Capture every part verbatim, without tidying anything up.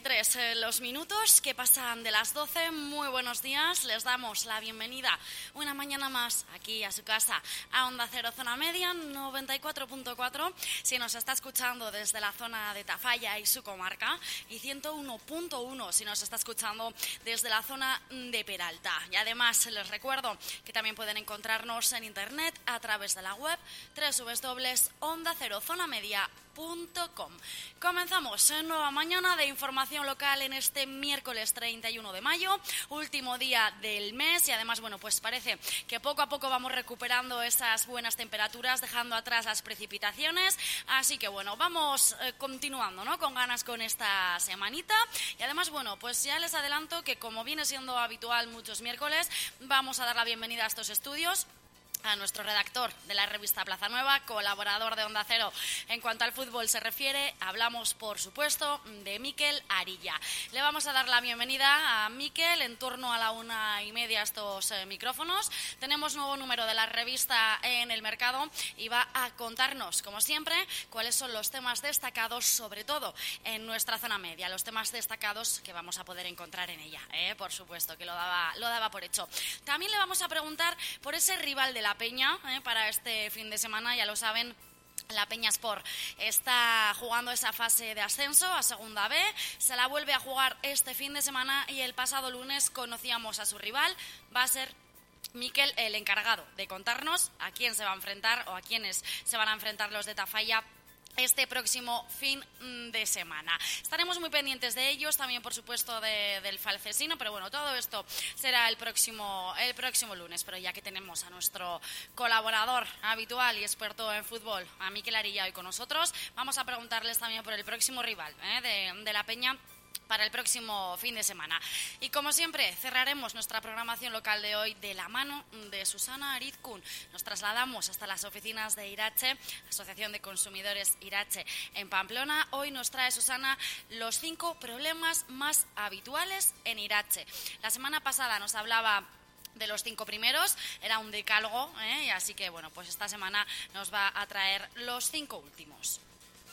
y tres eh, los minutos que pasan de las doce. Muy buenos días, les damos la bienvenida una mañana más aquí a su casa, a Onda Cero Zona Media, noventa y cuatro punto cuatro, si nos está escuchando desde la zona de Tafalla y su comarca, y ciento uno punto uno si nos está escuchando desde la zona de Peralta. Y además les recuerdo que también pueden encontrarnos en internet a través de la web doble u doble u doble u punto onda cero zona media punto com. Comenzamos en nueva mañana de información local en este miércoles treinta y uno de mayo, último día del mes, y además, bueno, pues parece que poco a poco vamos recuperando esas buenas temperaturas, dejando atrás las precipitaciones, así que bueno, vamos eh, continuando, ¿no?, con ganas con esta semanita. Y además, bueno, pues ya les adelanto que, como viene siendo habitual muchos miércoles, vamos a dar la bienvenida a estos estudios a nuestro redactor de la revista Plaza Nueva, colaborador de Onda Cero en cuanto al fútbol se refiere. Hablamos, por supuesto, de Mikel Arilla. Le vamos a dar la bienvenida a Mikel en torno a la una y media a estos eh, micrófonos. Tenemos nuevo número de la revista en el mercado y va a contarnos, como siempre, cuáles son los temas destacados, sobre todo en nuestra zona media, los temas destacados que vamos a poder encontrar en ella, ¿eh? Por supuesto, que lo daba, lo daba por hecho. También le vamos a preguntar por ese rival de la Peña, eh, para este fin de semana. Ya lo saben, la Peña Sport está jugando esa fase de ascenso a Segunda B, se la vuelve a jugar este fin de semana y el pasado lunes conocíamos a su rival. Va a ser Mikel el encargado de contarnos a quién se va a enfrentar o a quiénes se van a enfrentar los de Tafalla este próximo fin de semana. Estaremos muy pendientes de ellos, también por supuesto de, del Falcesino, pero bueno, todo esto será el próximo, el próximo lunes. Pero ya que tenemos a nuestro colaborador habitual y experto en fútbol, a Mikel Arilla, hoy con nosotros, vamos a preguntarles también por el próximo rival, ¿eh?, de, de la Peña para el próximo fin de semana. Y como siempre, cerraremos nuestra programación local de hoy de la mano de Susana Arizkun. Nos trasladamos hasta las oficinas de Irache, Asociación de Consumidores Irache, en Pamplona. Hoy nos trae Susana los cinco problemas más habituales en Irache. La semana pasada nos hablaba de los cinco primeros, era un decálogo, ¿eh? Y así que, bueno, pues esta semana nos va a traer los cinco últimos.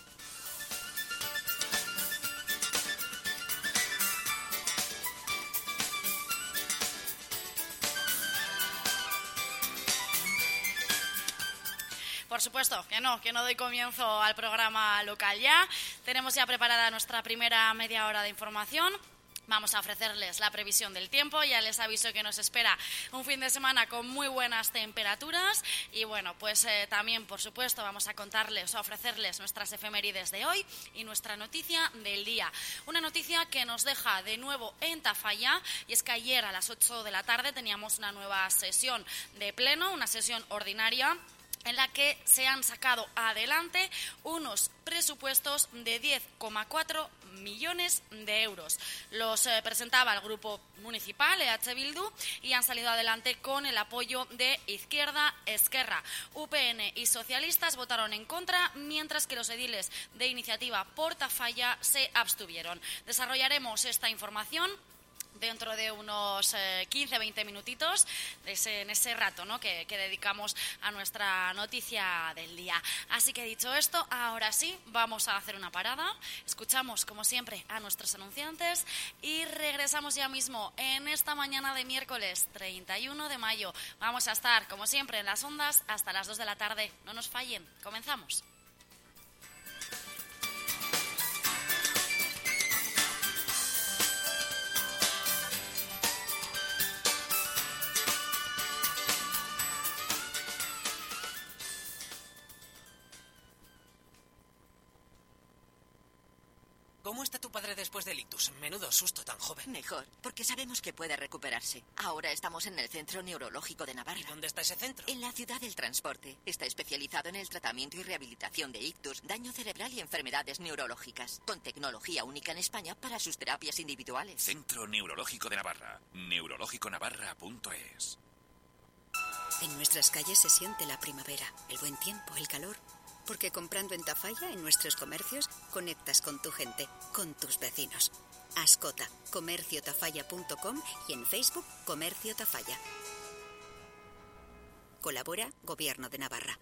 Por supuesto que no, que no doy comienzo al programa local ya. Tenemos ya preparada nuestra primera media hora de información. Vamos a ofrecerles la previsión del tiempo. Ya les aviso que nos espera un fin de semana con muy buenas temperaturas. Y bueno, pues eh, también, por supuesto, vamos a contarles, a ofrecerles nuestras efemérides de hoy y nuestra noticia del día. Una noticia que nos deja de nuevo en Tafalla, y es que ayer a las ocho de la tarde teníamos una nueva sesión de pleno, una sesión ordinaria, en la que se han sacado adelante unos presupuestos de diez coma cuatro millones de euros. Los eh, presentaba el grupo municipal, E H Bildu, y han salido adelante con el apoyo de Izquierda Esquerra. U P N y socialistas votaron en contra, mientras que los ediles de Iniciativa por Tafalla se abstuvieron. Desarrollaremos esta información dentro de unos eh, quince a veinte minutitos, ese, en ese rato, ¿no?, que, que dedicamos a nuestra noticia del día. Así que, dicho esto, ahora sí, vamos a hacer una parada, escuchamos, como siempre, a nuestros anunciantes y regresamos ya mismo en esta mañana de miércoles treinta y uno de mayo. Vamos a estar, como siempre, en las ondas hasta las dos de la tarde. No nos fallen, comenzamos. ¿Cómo está tu padre después del ictus? Menudo susto tan joven. Mejor, porque sabemos que puede recuperarse. Ahora estamos en el Centro Neurológico de Navarra. ¿Y dónde está ese centro? En la ciudad del transporte. Está especializado en el tratamiento y rehabilitación de ictus, daño cerebral y enfermedades neurológicas, con tecnología única en España para sus terapias individuales. Centro Neurológico de Navarra. neurológico navarra punto es. En nuestras calles se siente la primavera, el buen tiempo, el calor. Porque comprando en Tafalla, en nuestros comercios, conectas con tu gente, con tus vecinos. Ascota, comercio tafalla punto com y en Facebook, Comercio Tafalla. Colabora Gobierno de Navarra.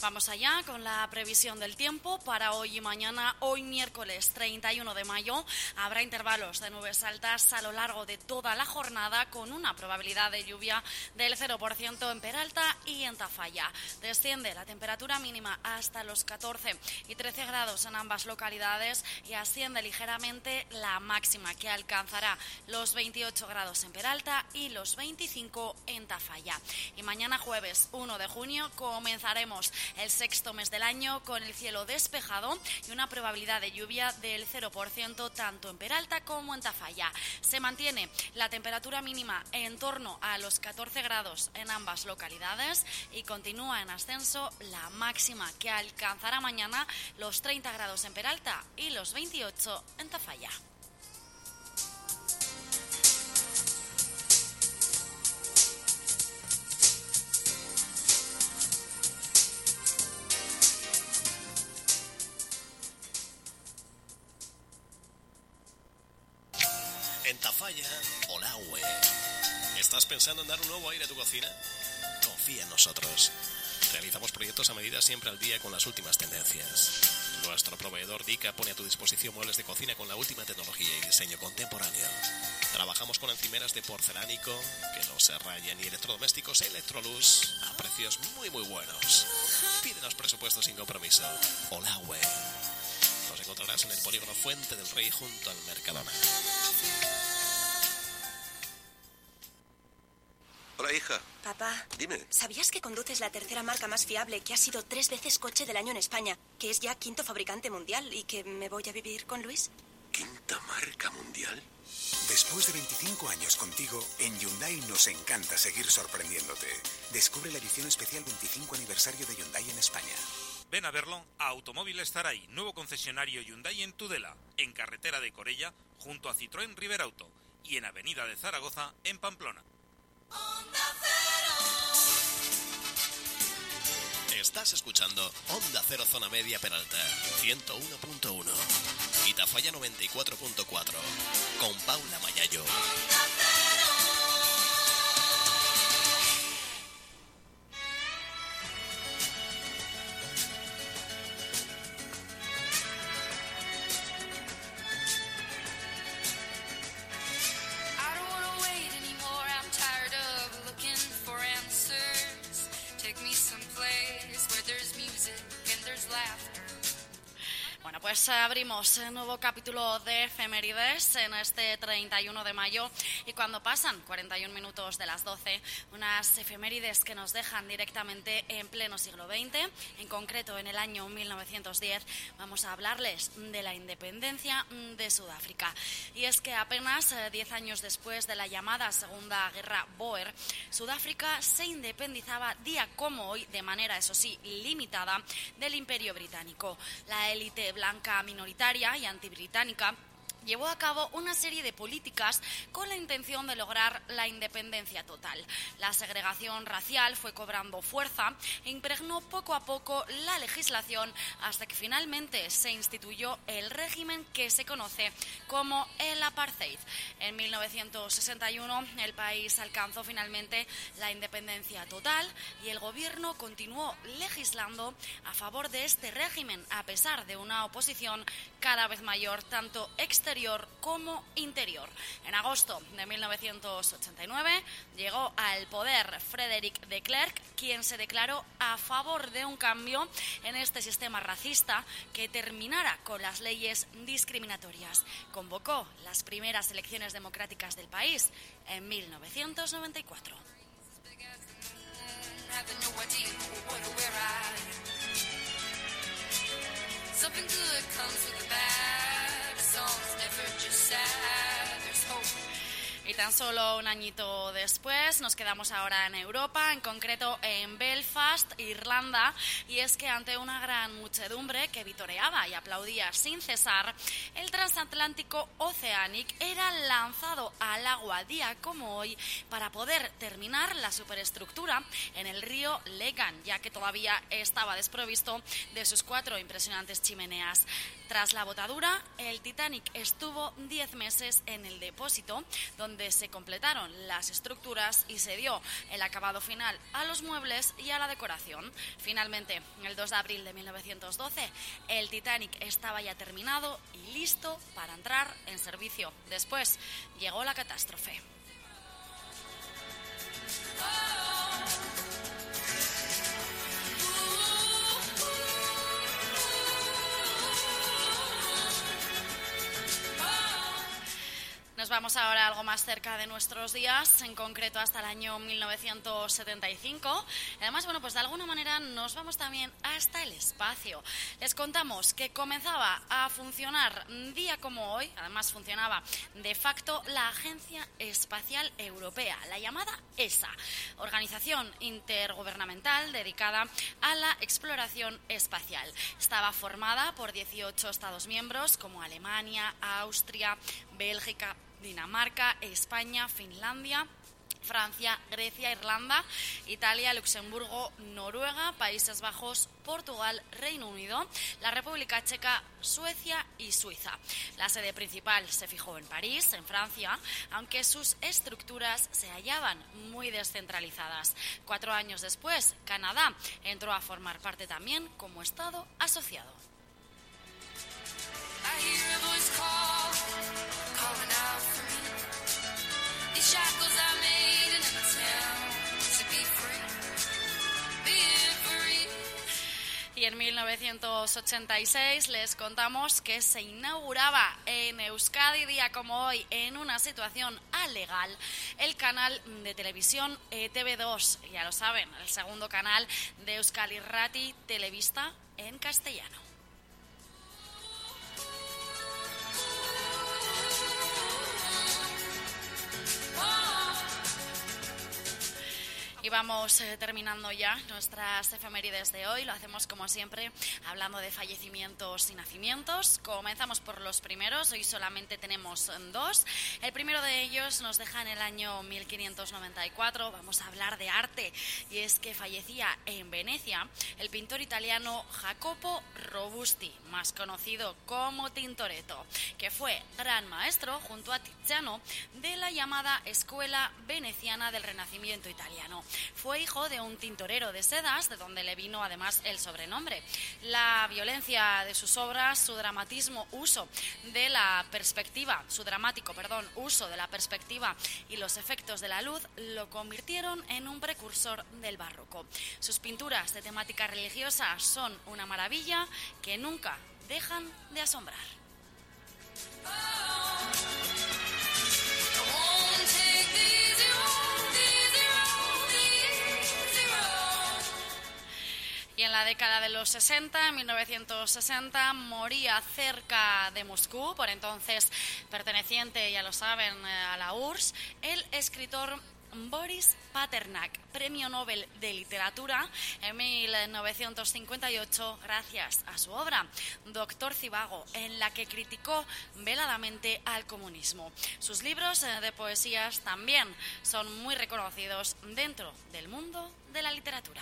Vamos allá con la previsión del tiempo para hoy y mañana. Hoy miércoles treinta y uno de mayo habrá intervalos de nubes altas a lo largo de toda la jornada con una probabilidad de lluvia del cero por ciento en Peralta y en Tafalla. Desciende la temperatura mínima hasta los catorce y trece grados en ambas localidades y asciende ligeramente la máxima, que alcanzará los veintiocho grados en Peralta y los veinticinco en Tafalla. Y mañana jueves uno de junio comenzaremos el sexto mes del año con el cielo despejado y una probabilidad de lluvia del cero por ciento tanto en Peralta como en Tafalla. Se mantiene la temperatura mínima en torno a los catorce grados en ambas localidades y continúa en ascenso la máxima, que alcanzará mañana los treinta grados en Peralta y los veintiocho en Tafalla. En Tafalla, Olaue. ¿Estás pensando en dar un nuevo aire a tu cocina? Confía en nosotros. Realizamos proyectos a medida, siempre al día con las últimas tendencias. Nuestro proveedor Dica pone a tu disposición muebles de cocina con la última tecnología y diseño contemporáneo. Trabajamos con encimeras de porcelánico, que no se rayen, y electrodomésticos Electrolux a precios muy muy buenos. Pídenos presupuestos sin compromiso. Olaue. Nos encontrarás en el polígono Fuente del Rey junto al Mercadona. Hola, hija. Papá, Dime. ¿sabías que conduces la tercera marca más fiable, que ha sido tres veces coche del año en España, que es ya quinto fabricante mundial y que me voy a vivir con Luis? ¿Quinta marca mundial? Después de veinticinco años contigo, en Hyundai nos encanta seguir sorprendiéndote. Descubre la edición especial veinticinco aniversario de Hyundai en España. Ven a verlo a Automóviles Zaraí, nuevo concesionario Hyundai en Tudela, en carretera de Corella, junto a Citroën Riberauto, y en avenida de Zaragoza, en Pamplona. Estás escuchando Onda Cero Zona Media Peralta, ciento uno punto uno. Y Tafalla noventa y cuatro punto cuatro. Con Paula Mayayo. Bueno, pues abrimos un nuevo capítulo de efemérides en este treinta y uno de mayo, y cuando pasan cuarenta y un minutos de las doce, unas efemérides que nos dejan directamente en pleno siglo veinte, en concreto en el año mil novecientos diez, vamos a hablarles de la independencia de Sudáfrica. Y es que apenas diez años después de la llamada Segunda Guerra Boer, Sudáfrica se independizaba día como hoy, de manera, eso sí, limitada, del Imperio Británico. La élite blanca minoritaria y antibritánica llevó a cabo una serie de políticas con la intención de lograr la independencia total. La segregación racial fue cobrando fuerza e impregnó poco a poco la legislación hasta que finalmente se instituyó el régimen que se conoce como el apartheid. En mil novecientos sesenta y uno el país alcanzó finalmente la independencia total y el gobierno continuó legislando a favor de este régimen a pesar de una oposición cada vez mayor, tanto exterior como interior. En agosto de mil novecientos ochenta y nueve llegó al poder Frederick de Klerk, quien se declaró a favor de un cambio en este sistema racista que terminara con las leyes discriminatorias. Convocó las primeras elecciones democráticas del país en mil novecientos noventa y cuatro. Something good comes with the bad. Songs never just sad. There's hope. Y tan solo un añito después nos quedamos ahora en Europa, en concreto en Belfast, Irlanda, y es que ante una gran muchedumbre que vitoreaba y aplaudía sin cesar, el transatlántico Oceanic era lanzado al agua día como hoy para poder terminar la superestructura en el río Legan, ya que todavía estaba desprovisto de sus cuatro impresionantes chimeneas. Tras la botadura, el Titanic estuvo diez meses en el depósito, donde se completaron las estructuras y se dio el acabado final a los muebles y a la decoración. Finalmente, el dos de abril de mil novecientos doce, el Titanic estaba ya terminado y listo para entrar en servicio. Después llegó la catástrofe. Nos vamos ahora algo más cerca de nuestros días, en concreto hasta el año mil novecientos setenta y cinco. Además, bueno, pues de alguna manera nos vamos también hasta el espacio. Les contamos que comenzaba a funcionar día como hoy, además funcionaba de facto la Agencia Espacial Europea, la llamada E S A, organización intergubernamental dedicada a la exploración espacial. Estaba formada por dieciocho Estados miembros como Alemania, Austria, Bélgica, Dinamarca, España, Finlandia, Francia, Grecia, Irlanda, Italia, Luxemburgo, Noruega, Países Bajos, Portugal, Reino Unido, la República Checa, Suecia y Suiza. La sede principal se fijó en París, en Francia, aunque sus estructuras se hallaban muy descentralizadas. Cuatro años después, Canadá entró a formar parte también como Estado asociado. Y en mil novecientos ochenta y seis les contamos que se inauguraba en Euskadi, día como hoy, en una situación alegal, el canal de televisión E Te Be dos. Ya lo saben, el segundo canal de Euskal Irrati Televista en castellano. Y vamos eh, terminando ya nuestras efemérides de hoy. Lo hacemos como siempre hablando de fallecimientos y nacimientos. Comenzamos por los primeros. Hoy solamente tenemos dos. El primero de ellos nos deja en el año mil quinientos noventa y cuatro. Vamos a hablar de arte. Y es que fallecía en Venecia el pintor italiano Jacopo Robusti, más conocido como Tintoretto, que fue gran maestro junto a Tiziano de la llamada Escuela Veneciana del Renacimiento italiano. Fue hijo de un tintorero de sedas, de donde le vino además el sobrenombre. La violencia de sus obras, su dramatismo, uso de la perspectiva, su dramático, perdón, uso de la perspectiva y los efectos de la luz lo convirtieron en un precursor del barroco. Sus pinturas de temática religiosa son una maravilla que nunca dejan de asombrar. Y en la década de los sesenta, en mil novecientos sesenta, moría cerca de Moscú, por entonces perteneciente, ya lo saben, a la U R S S, el escritor Boris Pasternak, Premio Nobel de Literatura en mil novecientos cincuenta y ocho, gracias a su obra Doctor Zivago, en la que criticó veladamente al comunismo. Sus libros de poesías también son muy reconocidos dentro del mundo de la literatura.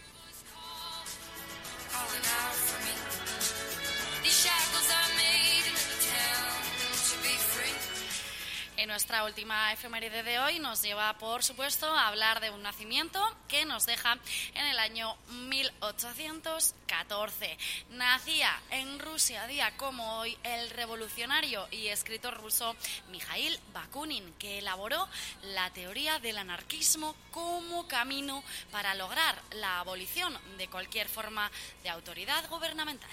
En nuestra última efeméride de hoy nos lleva, por supuesto, a hablar de un nacimiento que nos deja en el año mil ochocientos catorce. Nacía en Rusia, día como hoy, el revolucionario y escritor ruso Mikhail Bakunin, que elaboró la teoría del anarquismo como camino para lograr la abolición de cualquier forma de autoridad gubernamental.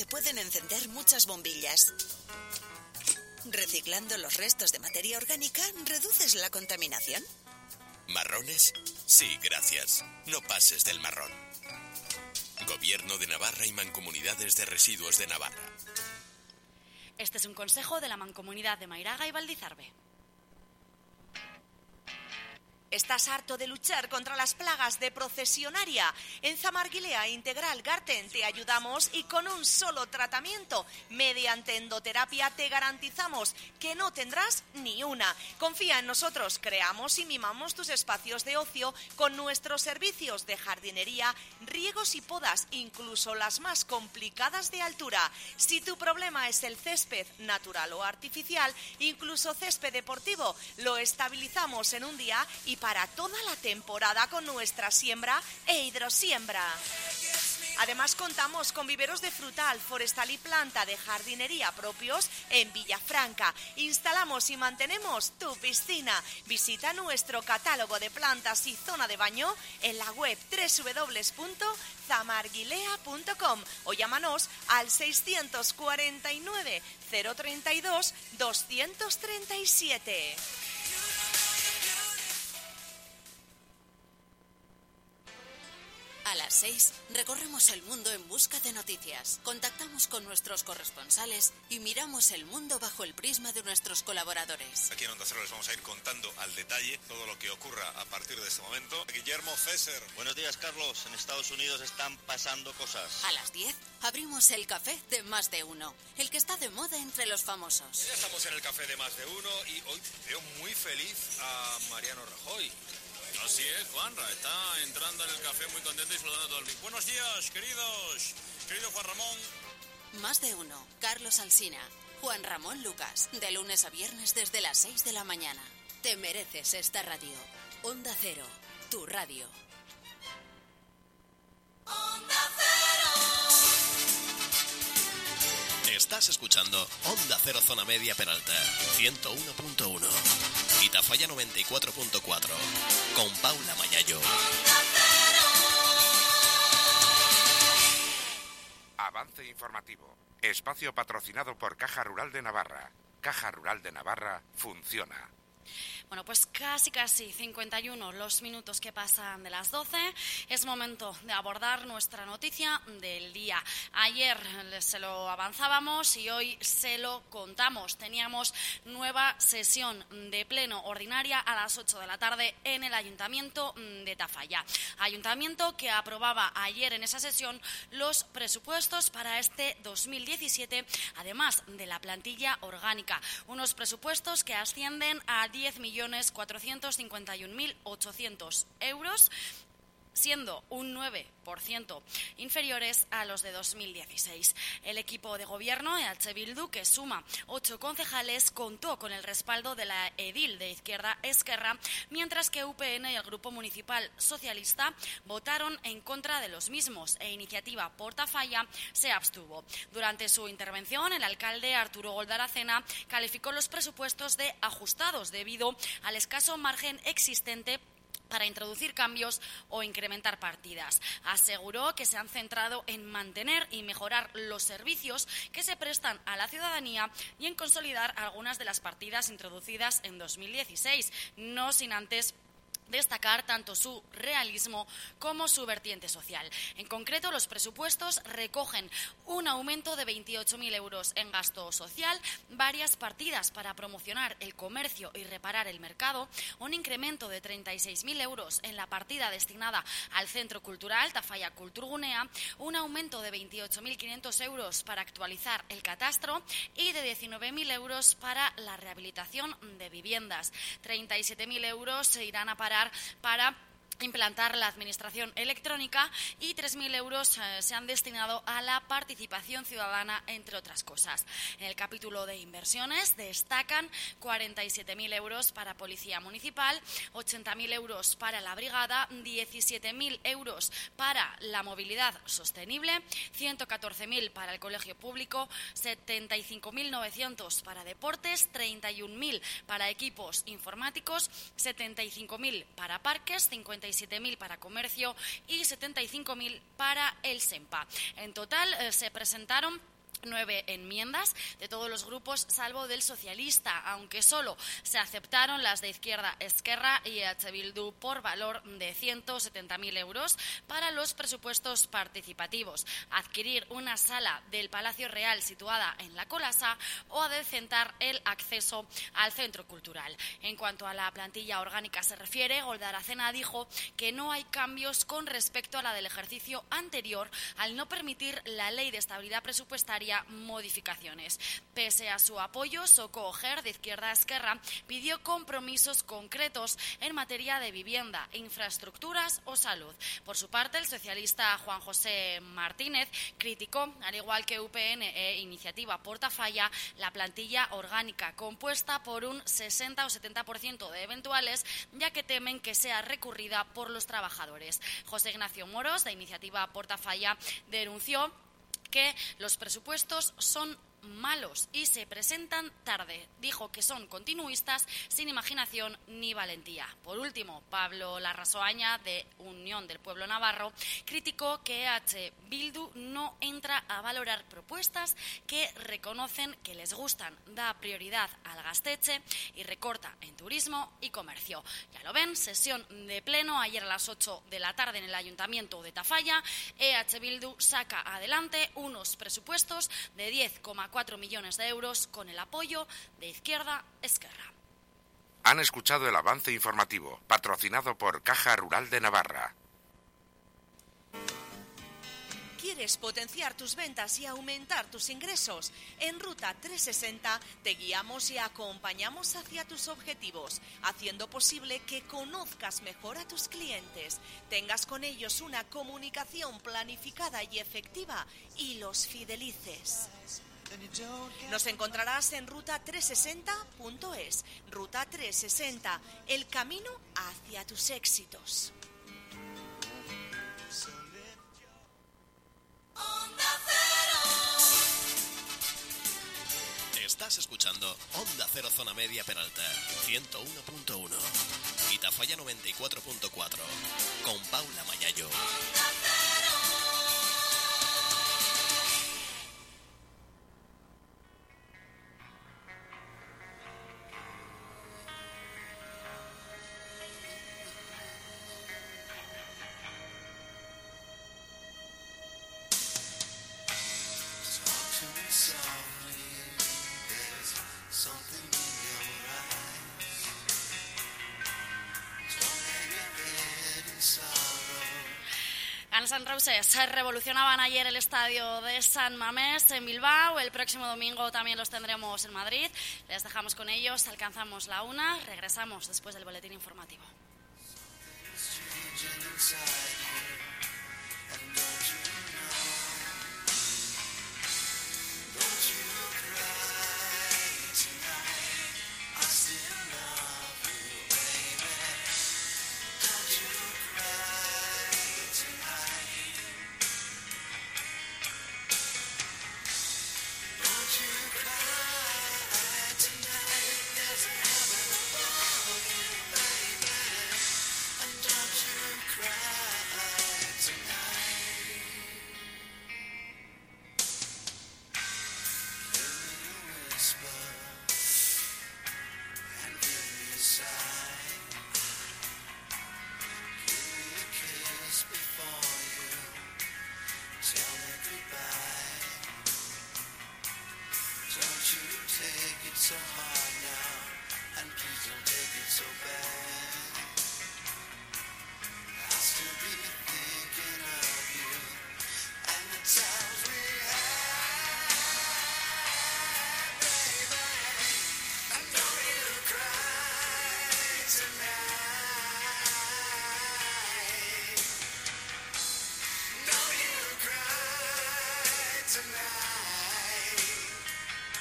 se pueden encender muchas bombillas. Reciclando los restos de materia orgánica, ¿reduces la contaminación? ¿Marrones? Sí, gracias. No pases del marrón. Gobierno de Navarra y Mancomunidades de Residuos de Navarra. Este es un consejo de la Mancomunidad de Mairaga y Valdizarbe. ¿Estás harto de luchar contra las plagas de procesionaria? En Zamarguilea Integral Garten te ayudamos y con un solo tratamiento, mediante endoterapia, te garantizamos que no tendrás ni una. Confía en nosotros, creamos y mimamos tus espacios de ocio con nuestros servicios de jardinería, riegos y podas, incluso las más complicadas de altura. Si tu problema es el césped natural o artificial, incluso césped deportivo, lo estabilizamos en un día y para toda la temporada con nuestra siembra e hidrosiembra. Además contamos con viveros de frutal, forestal y planta de jardinería propios en Villafranca. Instalamos y mantenemos tu piscina. Visita nuestro catálogo de plantas y zona de baño en la web doble u doble u doble u punto zamarguilea punto com o llámanos al seiscientos cuarenta y nueve, cero treinta y dos, doscientos treinta y siete. A las seis, recorremos el mundo en busca de noticias. Contactamos con nuestros corresponsales y miramos el mundo bajo el prisma de nuestros colaboradores. Aquí en Onda Cero les vamos a ir contando al detalle todo lo que ocurra a partir de este momento. Guillermo Fesser. Buenos días, Carlos. En Estados Unidos están pasando cosas. A las diez, abrimos el café de Más de Uno, el que está de moda entre los famosos. Ya estamos en el café de Más de Uno y hoy veo muy feliz a Mariano Rajoy. Así es, Juanra, está entrando en el café muy contento y saludando a todo el mundo. Buenos días, queridos, querido Juan Ramón. Más de Uno, Carlos Alsina, Juan Ramón Lucas, de lunes a viernes desde las seis de la mañana. Te mereces esta radio. Onda Cero, tu radio. Onda Cero. Estás escuchando Onda Cero Zona Media Peralta, ciento uno punto uno. Y Tafalla noventa y cuatro punto cuatro, con Paula Mayayo. Avance informativo. Espacio patrocinado por Caja Rural de Navarra. Caja Rural de Navarra funciona. Bueno, pues casi, casi cincuenta y uno los minutos que pasan de las doce. Es momento de abordar nuestra noticia del día. Ayer se lo avanzábamos y hoy se lo contamos. Teníamos nueva sesión de pleno ordinaria a las ocho de la tarde en el Ayuntamiento de Tafalla. Ayuntamiento que aprobaba ayer en esa sesión los presupuestos para este dos mil diecisiete, además de la plantilla orgánica. Unos presupuestos que ascienden a diez millones cuatrocientos cincuenta y un mil ochocientos euros, siendo un nueve por ciento inferiores a los de dos mil dieciséis. El equipo de gobierno, E H Bildu, que suma ocho concejales, contó con el respaldo de la edil de Izquierda Esquerra, mientras que U P N y el Grupo Municipal Socialista votaron en contra de los mismos e Iniciativa por Tafalla se abstuvo. Durante su intervención, el alcalde Arturo Goldaracena calificó los presupuestos de ajustados debido al escaso margen existente para introducir cambios o incrementar partidas. Aseguró que se han centrado en mantener y mejorar los servicios que se prestan a la ciudadanía y en consolidar algunas de las partidas introducidas en dos mil dieciséis, no sin antes destacar tanto su realismo como su vertiente social. En concreto, los presupuestos recogen un aumento de veintiocho mil euros en gasto social, varias partidas para promocionar el comercio y reparar el mercado, un incremento de treinta y seis mil euros en la partida destinada al Centro Cultural Tafalla Kulturgunea, un aumento de veintiocho mil quinientos euros para actualizar el catastro y de diecinueve mil euros para la rehabilitación de viviendas. treinta y siete mil euros se irán a parar para implantar la administración electrónica y tres mil euros eh, se han destinado a la participación ciudadana, entre otras cosas. En el capítulo de inversiones destacan cuarenta y siete mil euros para Policía Municipal, ochenta mil euros para la Brigada, diecisiete mil euros para la movilidad sostenible, ciento catorce mil para el Colegio Público, setenta y cinco mil novecientos para deportes, treinta y un mil para equipos informáticos, setenta y cinco mil para parques, cincuenta y siete mil para comercio y setenta y cinco mil para el SEMPA. En total eh, se presentaron nueve enmiendas de todos los grupos salvo del socialista, aunque solo se aceptaron las de Izquierda Esquerra y E H Bildu por valor de ciento setenta mil euros para los presupuestos participativos, adquirir una sala del Palacio Real situada en la Colasa o adecentar el acceso al centro cultural. En cuanto a la plantilla orgánica se refiere, Golda Aracena dijo que no hay cambios con respecto a la del ejercicio anterior al no permitir la Ley de Estabilidad Presupuestaria modificaciones. Pese a su apoyo, Soko Ojer, de Izquierda Esquerra, pidió compromisos concretos en materia de vivienda, infraestructuras o salud. Por su parte, el socialista Juan José Martínez criticó, al igual que U P N e Iniciativa Portafalla, la plantilla orgánica, compuesta por un sesenta o setenta por ciento de eventuales, ya que temen que sea recurrida por los trabajadores. José Ignacio Moros, de Iniciativa Portafalla, denunció que los presupuestos son malos y se presentan tarde. Dijo que son continuistas, sin imaginación ni valentía. Por último, Pablo Larrasoaña, de Unión del Pueblo Navarro, criticó que E H Bildu no entra a valorar propuestas que reconocen que les gustan, da prioridad al Gaztetxe y recorta en turismo y comercio. Ya lo ven, sesión de pleno ayer a las ocho de la tarde en el Ayuntamiento de Tafalla. E H Bildu saca adelante unos presupuestos de diez coma cuatro millones de euros con el apoyo de Izquierda Esquerra. Han escuchado el avance informativo, patrocinado por Caja Rural de Navarra. ¿Quieres potenciar tus ventas y aumentar tus ingresos? En Ruta trescientos sesenta te guiamos y acompañamos hacia tus objetivos, haciendo posible que conozcas mejor a tus clientes, tengas con ellos una comunicación planificada y efectiva y los fidelices. Nos encontrarás en ruta trescientos sesenta punto es. Ruta trescientos sesenta, el camino hacia tus éxitos. Estás escuchando Onda Cero Zona Media Peralta, ciento uno punto uno. Y Tafalla noventa y cuatro punto cuatro, con Paula Mayayo. Guns N' Roses revolucionaban ayer el estadio de San Mamés en Bilbao. El próximo domingo también los tendremos en Madrid. Les dejamos con ellos, alcanzamos la una, regresamos después del boletín informativo.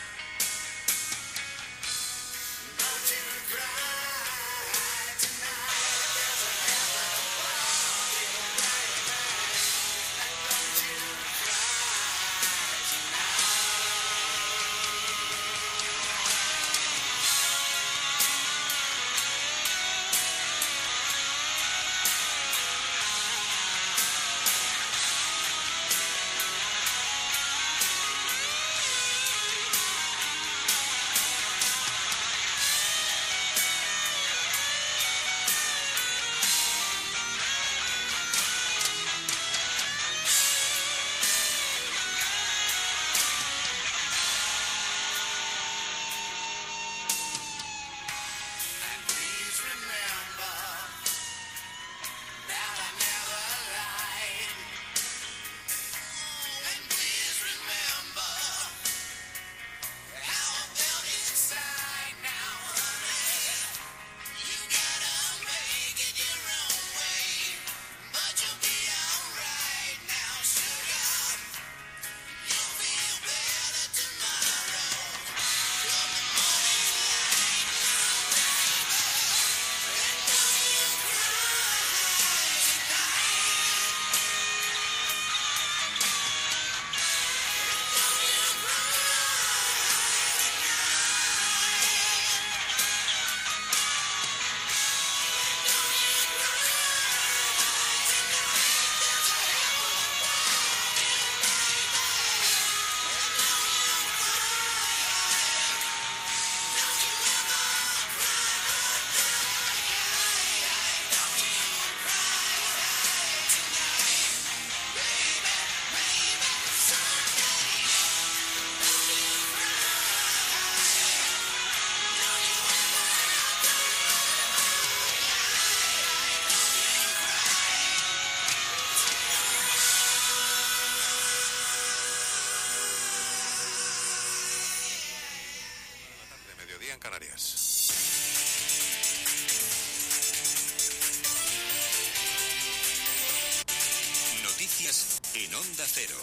Tonight mediodía en Canarias. Noticias en Onda Cero.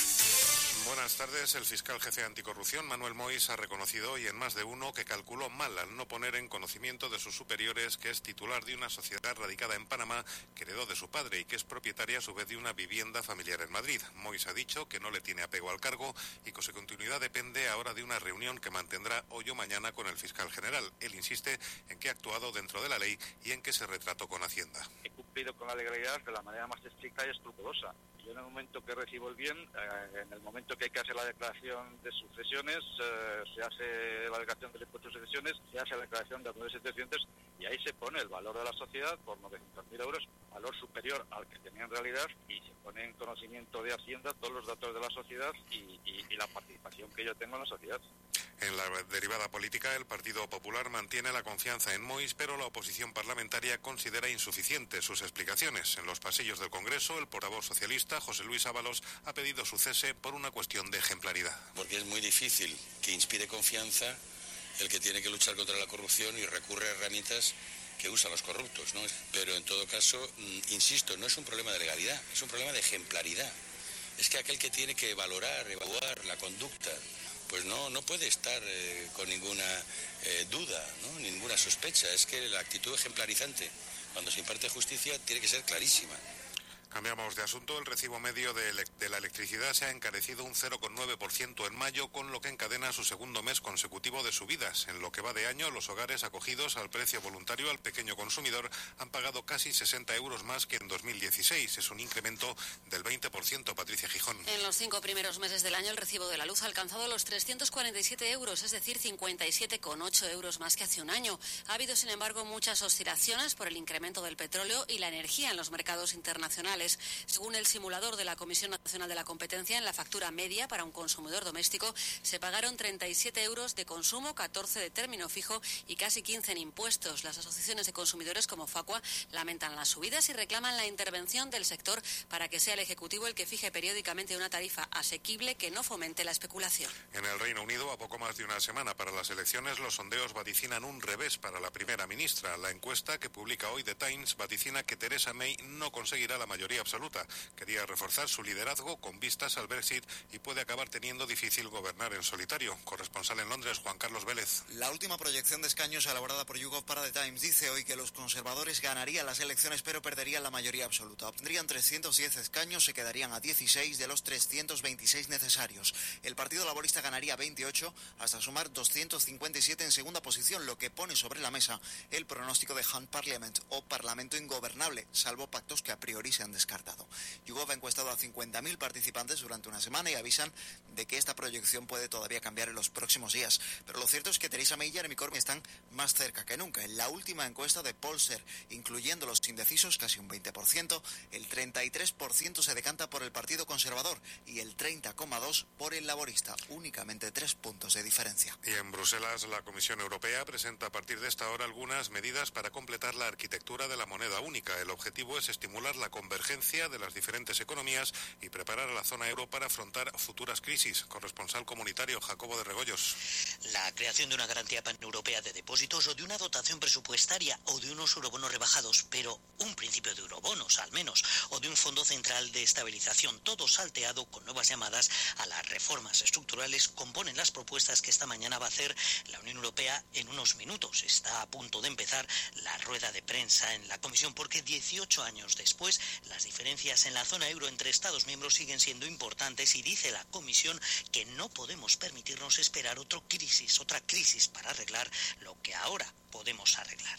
Buenas tardes. El fiscal jefe anticorrupción, Manuel Mois, ha reconocido hoy en más de uno que calculó mal al no poner en conocimiento de sus superiores que es titular de una sociedad radicada en Panamá que heredó de su padre y que es propietaria a su vez de una vivienda familiar en Madrid. Mois ha dicho que no le tiene apego al cargo y que su continuidad depende ahora de una reunión que mantendrá hoy o mañana con el fiscal general. Él insiste en que ha actuado dentro de la ley y en que se retrató con Hacienda. He cumplido con la legalidad de la manera más estricta y escrupulosa. Yo en el momento que recibo el bien, eh, en el momento que hay que hacer la declaración de sucesiones, eh, se hace la declaración del impuesto de sucesiones, se hace la declaración de nueve mil setecientos y ahí se pone el valor de la sociedad por novecientos mil euros, valor superior al que tenía en realidad, y se pone en conocimiento de Hacienda todos los datos de la sociedad y, y, y la participación que yo tengo en la sociedad. En la derivada política, el Partido Popular mantiene la confianza en Mois, pero la oposición parlamentaria considera insuficientes sus explicaciones. En los pasillos del Congreso, el portavoz socialista, José Luis Ábalos, ha pedido su cese por una cuestión de ejemplaridad. Porque es muy difícil que inspire confianza el que tiene que luchar contra la corrupción y recurre a herramientas que usan los corruptos, ¿no? Pero en todo caso, insisto, no es un problema de legalidad, es un problema de ejemplaridad. Es que aquel que tiene que valorar, evaluar la conducta, pues no, no puede estar eh, con ninguna eh, duda, ¿no? Ninguna sospecha. Es que la actitud ejemplarizante, cuando se imparte justicia, tiene que ser clarísima. Cambiamos de asunto. El recibo medio de, de la electricidad se ha encarecido un cero coma nueve por ciento en mayo, con lo que encadena su segundo mes consecutivo de subidas. En lo que va de año, los hogares acogidos al precio voluntario al pequeño consumidor han pagado casi sesenta euros más que en dos mil dieciséis. Es un incremento del veinte por ciento. Patricia Gijón. En los cinco primeros meses del año, el recibo de la luz ha alcanzado los trescientos cuarenta y siete euros, es decir, cincuenta y siete coma ocho euros más que hace un año. Ha habido, sin embargo, muchas oscilaciones por el incremento del petróleo y la energía en los mercados internacionales. Según el simulador de la Comisión Nacional de la Competencia, en la factura media para un consumidor doméstico se pagaron treinta y siete euros de consumo, catorce de término fijo y casi quince en impuestos. Las asociaciones de consumidores como Facua lamentan las subidas y reclaman la intervención del sector para que sea el Ejecutivo el que fije periódicamente una tarifa asequible que no fomente la especulación. En el Reino Unido, a poco más de una semana para las elecciones, los sondeos vaticinan un revés para la primera ministra. La encuesta que publica hoy The Times vaticina que Theresa May no conseguirá la mayoría absoluta. Quería reforzar su liderazgo con vistas al Brexit y puede acabar teniendo difícil gobernar en solitario. Corresponsal en Londres, Juan Carlos Vélez. La última proyección de escaños elaborada por YouGov para The Times dice hoy que los conservadores ganarían las elecciones pero perderían la mayoría absoluta. Obtendrían trescientos diez escaños, se quedarían a dieciséis de los trescientos veintiséis necesarios. El Partido Laborista ganaría veintiocho hasta sumar doscientos cincuenta y siete en segunda posición, lo que pone sobre la mesa el pronóstico de Hunt Parliament o Parlamento ingobernable, salvo pactos que a priori se han descartado. YouGov ha encuestado a cincuenta mil participantes durante una semana y avisan de que esta proyección puede todavía cambiar en los próximos días. Pero lo cierto es que Theresa May y Jeremy Corbyn están más cerca que nunca. En la última encuesta de Polster, incluyendo los indecisos, casi un veinte por ciento, el treinta y tres por ciento se decanta por el Partido Conservador y el treinta coma dos por ciento por el Laborista. Únicamente tres puntos de diferencia. Y en Bruselas, la Comisión Europea presenta a partir de esta hora algunas medidas para completar la arquitectura de la moneda única. El objetivo es estimular la convergencia de las diferentes economías y preparar a la zona euro para afrontar futuras crisis. Corresponsal comunitario Jacobo de Regoyos. La creación de una garantía paneuropea de depósitos o de una dotación presupuestaria o de unos eurobonos rebajados, pero un principio de eurobonos al menos, o de un fondo central de estabilización, todo salteado con nuevas llamadas a las reformas estructurales, componen las propuestas que esta mañana va a hacer la Unión Europea en unos minutos. Está a punto de empezar la rueda de prensa en la Comisión porque dieciocho años después las diferencias en la zona euro entre Estados miembros siguen siendo importantes y dice la Comisión que no podemos permitirnos esperar otra crisis, otra crisis para arreglar lo que ahora podemos arreglar.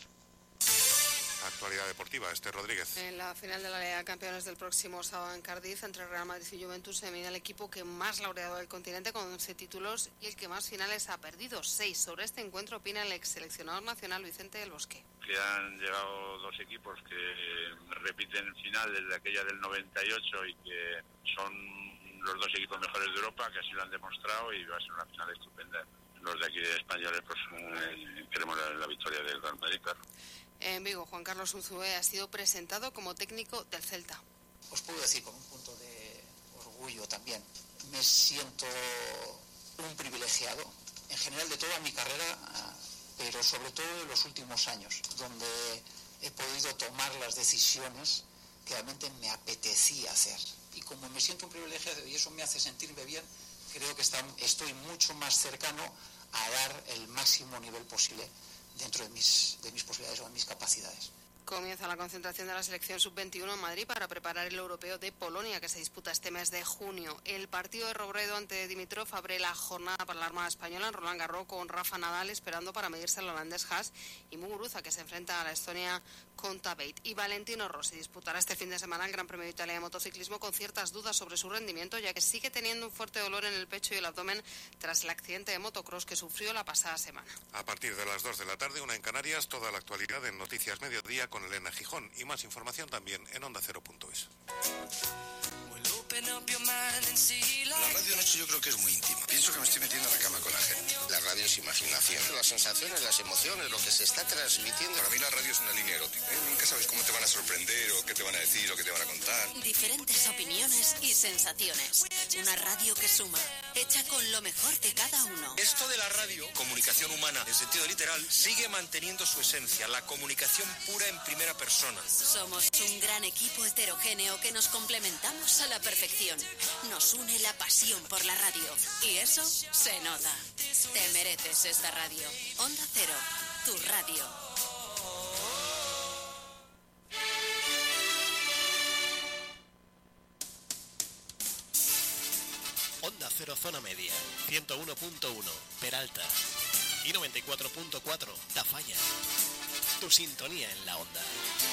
Actualidad deportiva, Esther Rodríguez. En la final de la Liga de Campeones del próximo sábado en Cardiff, entre Real Madrid y Juventus, se mide el equipo que más laureado del continente con once títulos y el que más finales ha perdido, seis. Sobre este encuentro opina el ex seleccionador nacional Vicente del Bosque. Que han llegado dos equipos que repiten final desde aquella del noventa y ocho y que son los dos equipos mejores de Europa, que así lo han demostrado, y va a ser una final estupenda. Los de aquí de españoles pues eh, queremos la, la victoria del Real Madrid, claro. En Vigo, Juan Carlos Unzué ha sido presentado como técnico del Celta. Os puedo decir con un punto de orgullo también, me siento un privilegiado. En general de toda mi carrera pero sobre todo de los últimos años, donde he podido tomar las decisiones que realmente me apetecía hacer. Y como me siento un privilegiado y eso me hace sentirme bien, creo que está, estoy mucho más cercano a dar el máximo nivel posible dentro de mis, de mis posibilidades o de mis capacidades. Comienza la concentración de la selección sub veintiuno en Madrid para preparar el europeo de Polonia que se disputa este mes de junio. El partido de Robredo ante Dimitrov abre la jornada para la Armada Española en Roland Garros con Rafa Nadal esperando para medirse al holandés Haas y Muguruza que se enfrenta a la Estonia Kontaveit. Y Valentino Rossi disputará este fin de semana el Gran Premio de Italia de motociclismo con ciertas dudas sobre su rendimiento ya que sigue teniendo un fuerte dolor en el pecho y el abdomen tras el accidente de motocross que sufrió la pasada semana. A partir de las dos de la tarde, una en Canarias, toda la actualidad en Noticias Mediodía con Elena Gijón y más información también en onda cero punto es. La radio noche yo creo que es muy íntima. Pienso que me estoy metiendo en la cama con la gente. La radio es imaginación. Las sensaciones, las emociones, lo que se está transmitiendo. Para mí la radio es una línea erótica. ¿eh? Nunca sabes cómo te van a sorprender o qué te van a decir o qué te van a contar. Diferentes opiniones y sensaciones. Una radio que suma, hecha con lo mejor de cada uno. Esto de la radio, comunicación humana en sentido literal, sigue manteniendo su esencia, la comunicación pura en primera persona. Somos un gran equipo heterogéneo que nos complementamos a la perfección. Nos une la pasión por la radio. Y eso se nota. Te mereces esta radio. Onda Cero, tu radio. Onda Cero Zona Media, ciento uno punto uno, Peralta y noventa y cuatro punto cuatro, Tafalla. Tu sintonía en la onda.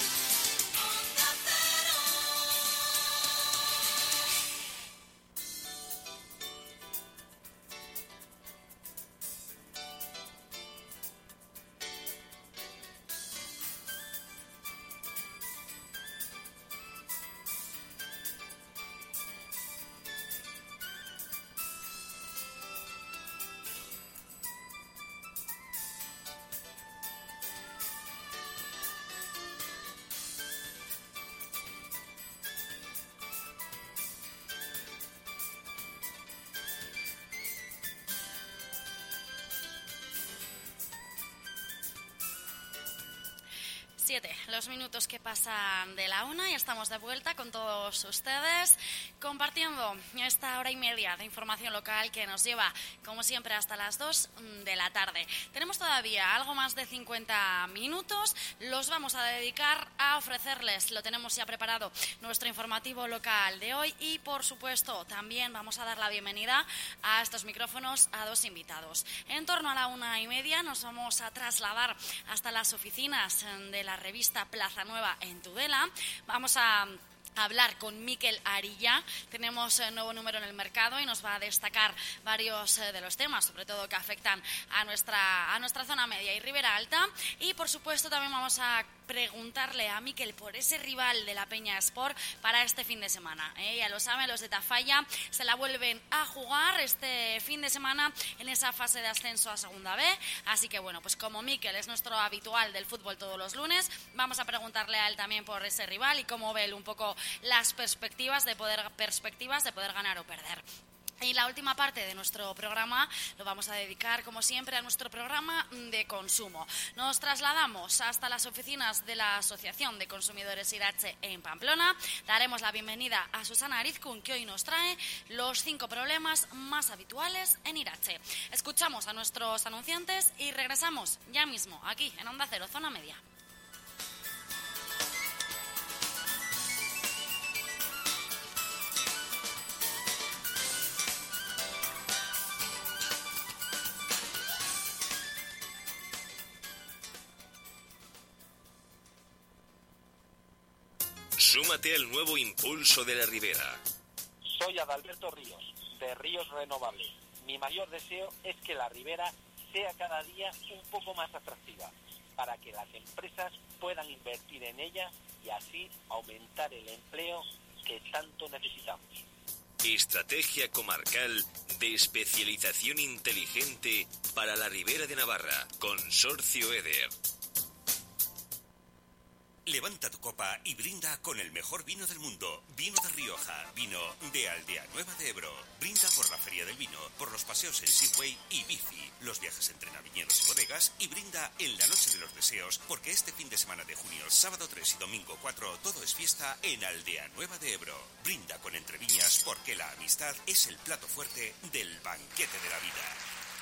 Siete, los minutos que pasan de la una y estamos de vuelta con todos ustedes compartiendo esta hora y media de información local que nos lleva, como siempre, hasta las dos de la tarde. Tenemos todavía algo más de cincuenta minutos, los vamos a dedicar a ofrecerles, lo tenemos ya preparado, nuestro informativo local de hoy y, por supuesto, también vamos a dar la bienvenida a estos micrófonos a dos invitados. En torno a la una y media nos vamos a trasladar hasta las oficinas de la revista Plaza Nueva en Tudela. Vamos a hablar con Miquel Arilla. Tenemos un nuevo número en el mercado y nos va a destacar varios de los temas, sobre todo que afectan a nuestra, a nuestra zona media y Ribera Alta. Y, por supuesto, también vamos a preguntarle a Miquel por ese rival de la Peña Sport para este fin de semana. ¿eh? Ya lo saben, los de Tafalla se la vuelven a jugar este fin de semana en esa fase de ascenso a Segunda B. Así que, bueno, pues como Miquel es nuestro habitual del fútbol todos los lunes, vamos a preguntarle a él también por ese rival y cómo ve él un poco las perspectivas de poder, perspectivas de poder ganar o perder. Y la última parte de nuestro programa lo vamos a dedicar, como siempre, a nuestro programa de consumo. Nos trasladamos hasta las oficinas de la Asociación de Consumidores Irache en Pamplona. Daremos la bienvenida a Susana Arizkun, que hoy nos trae los cinco problemas más habituales en Irache. Escuchamos a nuestros anunciantes y regresamos ya mismo aquí en Onda Cero, Zona Media. Súmate al nuevo impulso de la Ribera. Soy Adalberto Ríos, de Ríos Renovables. Mi mayor deseo es que la Ribera sea cada día un poco más atractiva, para que las empresas puedan invertir en ella y así aumentar el empleo que tanto necesitamos. Estrategia comarcal de especialización inteligente para la Ribera de Navarra. Consorcio Eder. Levanta tu copa y brinda con el mejor vino del mundo. Vino de Rioja, vino de Aldea Nueva de Ebro. Brinda por la Feria del Vino, por los paseos en Seaway y bici, los viajes entre naviñeros y bodegas, y brinda en la Noche de los Deseos, porque este fin de semana de junio, sábado tres y domingo cuatro, todo es fiesta en Aldea Nueva de Ebro. Brinda con Entreviñas, porque la amistad es el plato fuerte del banquete de la vida.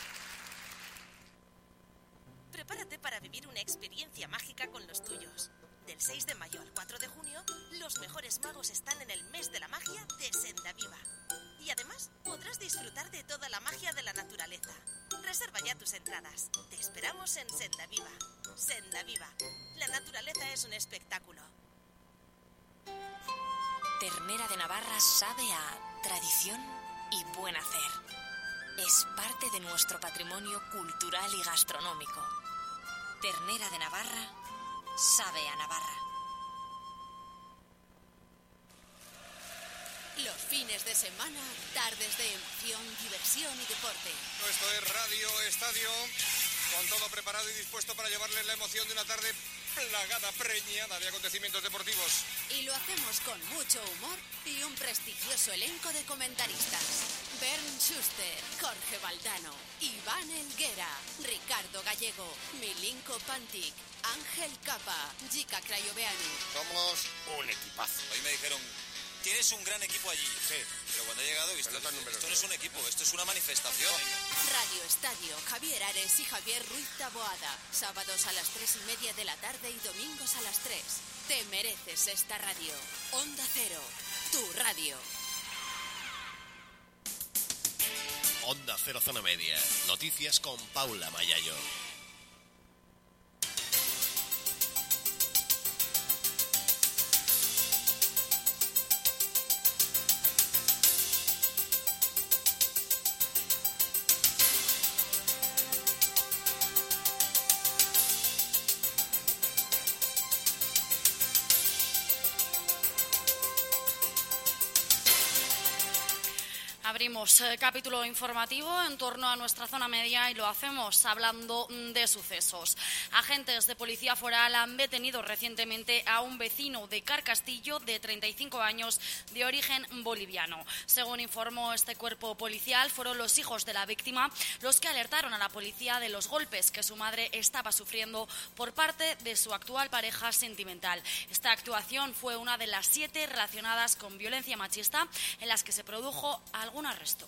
Prepárate para vivir una experiencia mágica con los tuyos. Del seis de mayo al cuatro de junio, los mejores magos están en el mes de la magia de Senda Viva. Y además, podrás disfrutar de toda la magia de la naturaleza. Reserva ya tus entradas. Te esperamos en Senda Viva. Senda Viva. La naturaleza es un espectáculo. Ternera de Navarra sabe a tradición y buen hacer. Es parte de nuestro patrimonio cultural y gastronómico. Ternera de Navarra sabe a Navarra. Los fines de semana, tardes de emoción, diversión y deporte. Esto es Radio Estadio, con todo preparado y dispuesto para llevarles la emoción de una tarde plagada, preñada de acontecimientos deportivos. Y lo hacemos con mucho humor y un prestigioso elenco de comentaristas. Bernd Schuster, Jorge Valdano, Iván Elguera, Ricardo Gallego, Milinko Pantic, Ángel Capa, Jica Crayoveanu. Somos un equipazo. Hoy me dijeron, tienes un gran equipo allí. Sí. Pero cuando he llegado he visto, esto, esto no es un equipo, esto es una manifestación. Radio Estadio, Javier Ares y Javier Ruiz Taboada. Sábados a las tres y media de la tarde y domingos a las tres. Te mereces esta radio. Onda Cero, tu radio. Onda Cero Zona Media. Noticias con Paula Mayayo. Abrimos eh, capítulo informativo en torno a nuestra zona media y lo hacemos hablando de sucesos. Agentes de policía foral han detenido recientemente a un vecino de Carcastillo de treinta y cinco años de origen boliviano. Según informó este cuerpo policial, fueron los hijos de la víctima los que alertaron a la policía de los golpes que su madre estaba sufriendo por parte de su actual pareja sentimental. Esta actuación fue una de las siete relacionadas con violencia machista en las que se produjo algún arresto.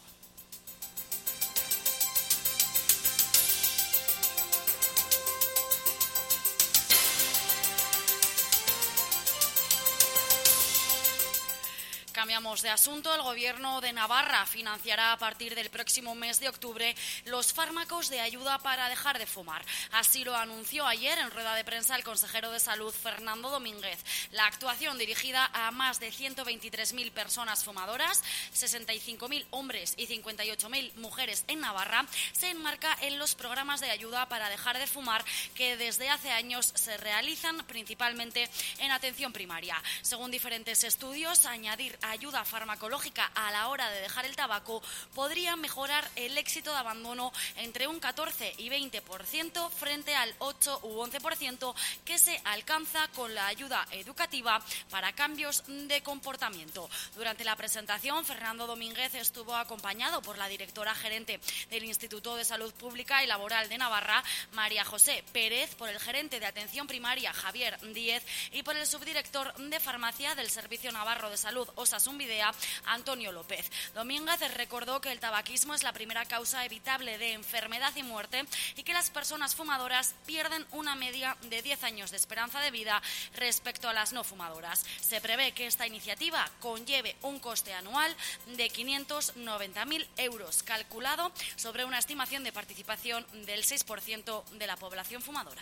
Cambiamos de asunto. El Gobierno de Navarra financiará a partir del próximo mes de octubre los fármacos de ayuda para dejar de fumar. Así lo anunció ayer en rueda de prensa el consejero de Salud, Fernando Domínguez. La actuación, dirigida a más de ciento veintitrés mil personas fumadoras, sesenta y cinco mil hombres y cincuenta y ocho mil mujeres en Navarra, se enmarca en los programas de ayuda para dejar de fumar que desde hace años se realizan principalmente en atención primaria. Según diferentes estudios, añadir ayuda farmacológica a la hora de dejar el tabaco podría mejorar el éxito de abandono entre un catorce y veinte por ciento frente al ocho u once por ciento que se alcanza con la ayuda educativa para cambios de comportamiento. Durante la presentación, Fernando Domínguez estuvo acompañado por la directora gerente del Instituto de Salud Pública y Laboral de Navarra, María José Pérez, por el gerente de atención primaria, Javier Díez, y por el subdirector de farmacia del Servicio Navarro de Salud, Osasunbidea, Antonio López. Domínguez recordó que el tabaquismo es la primera causa evitable de enfermedad y muerte y que las personas fumadoras pierden una media de diez años de esperanza de vida respecto a las no fumadoras. Se prevé que esta iniciativa conlleve un coste anual de quinientos noventa mil euros, calculado sobre una estimación de participación del seis por ciento de la población fumadora.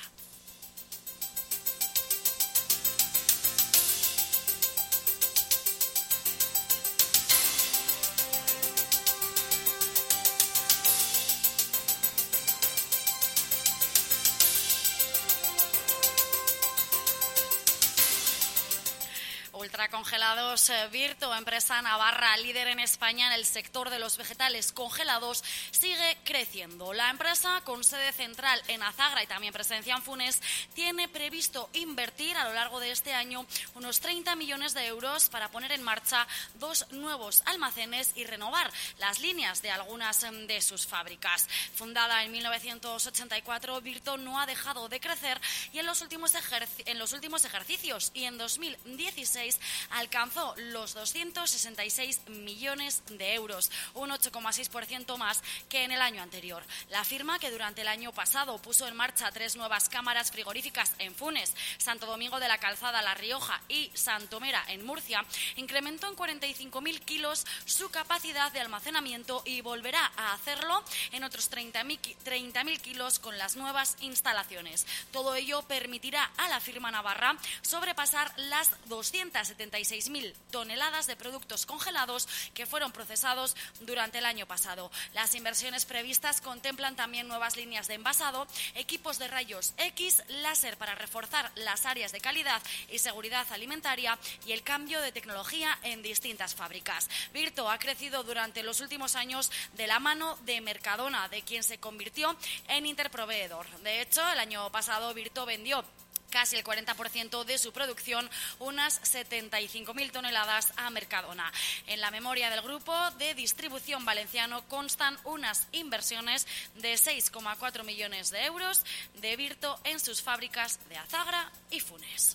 Ultracongelados Virto, empresa navarra líder en España en el sector de los vegetales congelados, sigue creciendo. La empresa, con sede central en Azagra y también presencia en Funes, tiene previsto invertir a lo largo de este año unos treinta millones de euros para poner en marcha dos nuevos almacenes y renovar las líneas de algunas de sus fábricas. Fundada en mil novecientos ochenta y cuatro, Virto no ha dejado de crecer y en los últimos, ejerci- en los últimos ejercicios y en dos mil dieciséis alcanzó los doscientos sesenta y seis millones de euros, un ocho coma seis por ciento más que en el año anterior. La firma, que durante el año pasado puso en marcha tres nuevas cámaras frigoríficas en Funes, Santo Domingo de la Calzada, La Rioja y Santomera en Murcia, incrementó en cuarenta y cinco mil kilos su capacidad de almacenamiento y volverá a hacerlo en otros treinta mil kilos con las nuevas instalaciones. Todo ello permitirá a la firma navarra sobrepasar las doscientas setenta y seis mil toneladas de productos congelados que fueron procesados durante el año pasado. Las inversiones previstas contemplan también nuevas líneas de envasado, equipos de rayos X, láser para reforzar las áreas de calidad y seguridad alimentaria y el cambio de tecnología en distintas fábricas. Virto ha crecido durante los últimos años de la mano de Mercadona, de quien se convirtió en interproveedor. De hecho, el año pasado Virto vendió casi el cuarenta por ciento de su producción, unas setenta y cinco mil toneladas, a Mercadona. En la memoria del grupo de distribución valenciano constan unas inversiones de seis coma cuatro millones de euros de Virto en sus fábricas de Azagra y Funes.